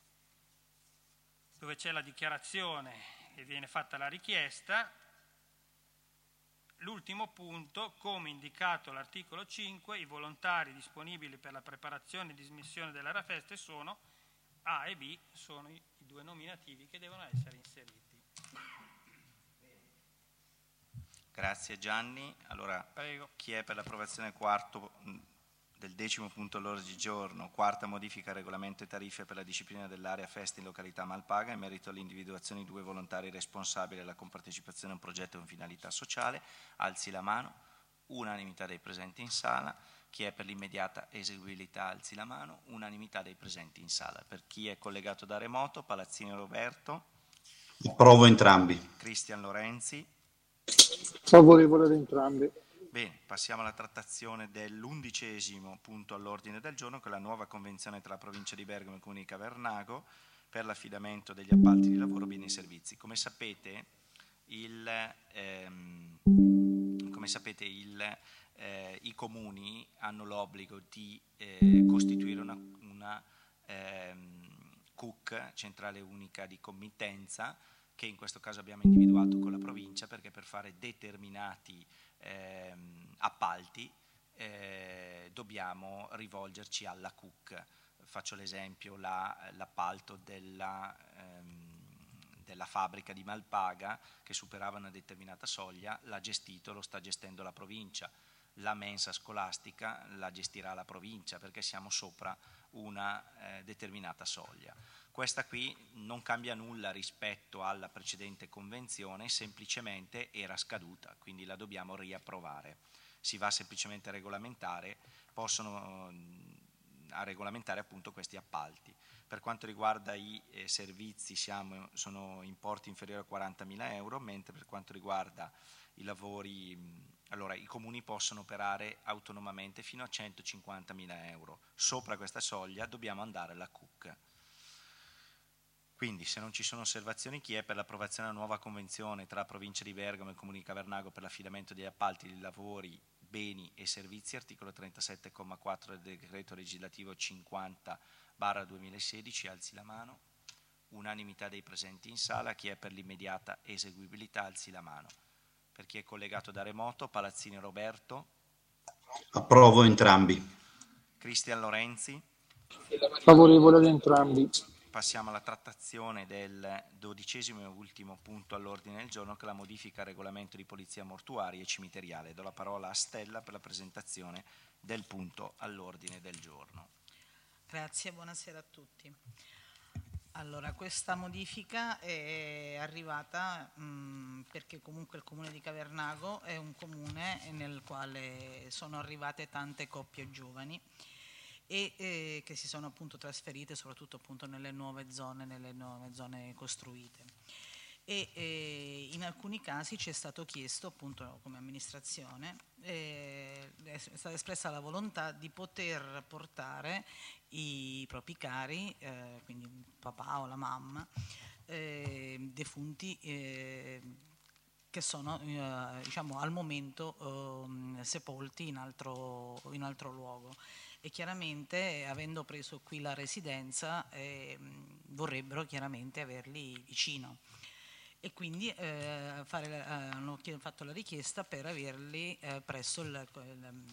dove c'è la dichiarazione e viene fatta la richiesta, l'ultimo punto, come indicato all'articolo cinque, i volontari disponibili per la preparazione e dismissione dell'area feste sono A e B, sono i due nominativi che devono essere inseriti. Grazie Gianni. Allora, Prego. Chi è per l'approvazione quarto del decimo punto all'ordine del giorno, quarta modifica al regolamento e tariffe per la disciplina dell'area feste in località Malpaga in merito all'individuazione di due volontari responsabili alla compartecipazione a un progetto con finalità sociale, alzi la mano, unanimità dei presenti in sala. Chi è per l'immediata eseguibilità alzi la mano, unanimità dei presenti in sala. Per chi è collegato da remoto, Palazzini Roberto. Approvo entrambi. Cristian Lorenzi. Favorevole ad entrambi. Bene, passiamo alla trattazione dell'undicesimo punto all'ordine del giorno, che è la nuova convenzione tra la provincia di Bergamo e il comune di Cavernago per l'affidamento degli appalti di lavoro, beni e servizi. Come sapete, il, ehm, come sapete il, eh, i comuni hanno l'obbligo di eh, costituire una, una ehm, C U C, centrale unica di committenza, che in questo caso abbiamo individuato con la provincia, perché per fare determinati ehm, appalti eh, dobbiamo rivolgerci alla C U C. Faccio l'esempio, la, l'appalto della, ehm, della fabbrica di Malpaga, che superava una determinata soglia, l'ha gestito, lo sta gestendo la provincia. La mensa scolastica la gestirà la provincia, perché siamo sopra una eh, determinata soglia. Questa qui non cambia nulla rispetto alla precedente convenzione, semplicemente era scaduta, quindi la dobbiamo riapprovare. Si va semplicemente a regolamentare, possono a regolamentare appunto questi appalti. Per quanto riguarda i eh, servizi siamo, sono importi inferiori a quarantamila euro, mentre per quanto riguarda i lavori, allora i comuni possono operare autonomamente fino a centocinquantamila euro. Sopra questa soglia dobbiamo andare alla C U C. Quindi, se non ci sono osservazioni, chi è per l'approvazione della nuova convenzione tra la provincia di Bergamo e il comune di Cavernago per l'affidamento degli appalti di lavori, beni e servizi, articolo trentasette comma quattro del decreto legislativo cinquanta barra duemilasedici, alzi la mano. Unanimità dei presenti in sala. Chi è per l'immediata eseguibilità alzi la mano. Per chi è collegato da remoto, Palazzini Roberto. Approvo entrambi. Cristian Lorenzi. Favorevole ad entrambi. Passiamo alla trattazione del dodicesimo e ultimo punto all'ordine del giorno, che è la modifica al regolamento di polizia mortuaria e cimiteriale. Do la parola a Stella per la presentazione del punto all'ordine del giorno. Grazie, buonasera a tutti. Allora, questa modifica è arrivata mh, perché comunque il comune di Cavernago è un comune nel quale sono arrivate tante coppie giovani e eh, che si sono appunto trasferite soprattutto appunto nelle nuove zone, nelle nuove zone costruite. E eh, in alcuni casi ci è stato chiesto appunto come amministrazione, eh, è stata espressa la volontà di poter portare i propri cari, eh, quindi il papà o la mamma, eh, defunti eh, che sono eh, diciamo al momento eh, sepolti in altro, in altro luogo. E chiaramente, avendo preso qui la residenza, eh, vorrebbero chiaramente averli vicino. E quindi eh, fare, eh, hanno fatto la richiesta per averli eh, presso il, il,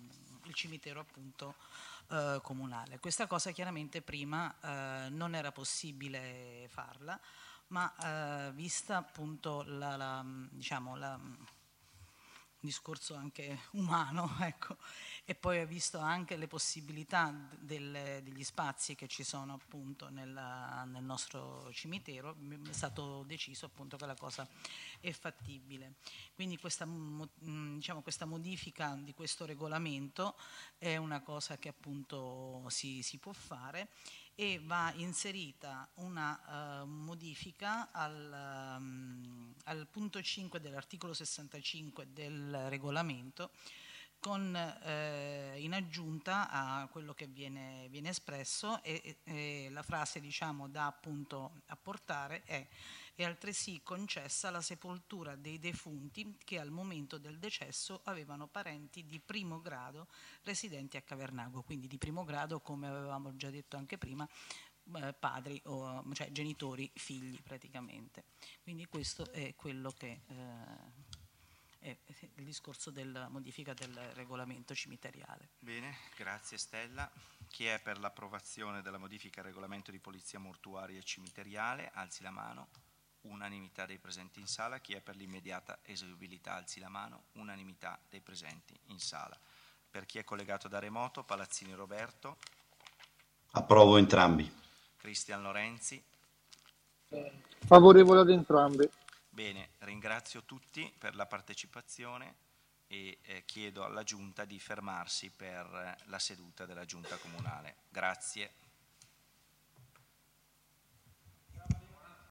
il cimitero appunto eh, comunale. Questa cosa chiaramente prima eh, non era possibile farla, ma eh, vista appunto la, la, diciamo, la, un discorso anche umano, ecco, e poi ho visto anche le possibilità del, degli spazi che ci sono appunto nella, nel nostro cimitero, è stato deciso appunto che la cosa è fattibile. Quindi questa, diciamo, questa modifica di questo regolamento è una cosa che appunto si, si può fare, e va inserita una uh, modifica al, um, al punto cinque dell'articolo sessantacinque del regolamento, con, eh, in aggiunta a quello che viene, viene espresso, e, e la frase, diciamo, da appunto apportare è: è altresì concessa la sepoltura dei defunti che al momento del decesso avevano parenti di primo grado residenti a Cavernago, quindi di primo grado, come avevamo già detto anche prima, eh, padri, o, cioè genitori, figli praticamente. Quindi questo è quello che eh, è il discorso della modifica del regolamento cimiteriale. Bene, grazie Stella. Chi è per l'approvazione della modifica al regolamento di polizia mortuaria e cimiteriale? Alzi la mano. Unanimità dei presenti in sala. Chi è per l'immediata eseguibilità? Alzi la mano. Unanimità dei presenti in sala. Per chi è collegato da remoto, Palazzini Roberto. Approvo entrambi. Cristian Lorenzi. Favorevole ad entrambi. Bene, ringrazio tutti per la partecipazione e eh, chiedo alla Giunta di fermarsi per la seduta della Giunta Comunale. Grazie.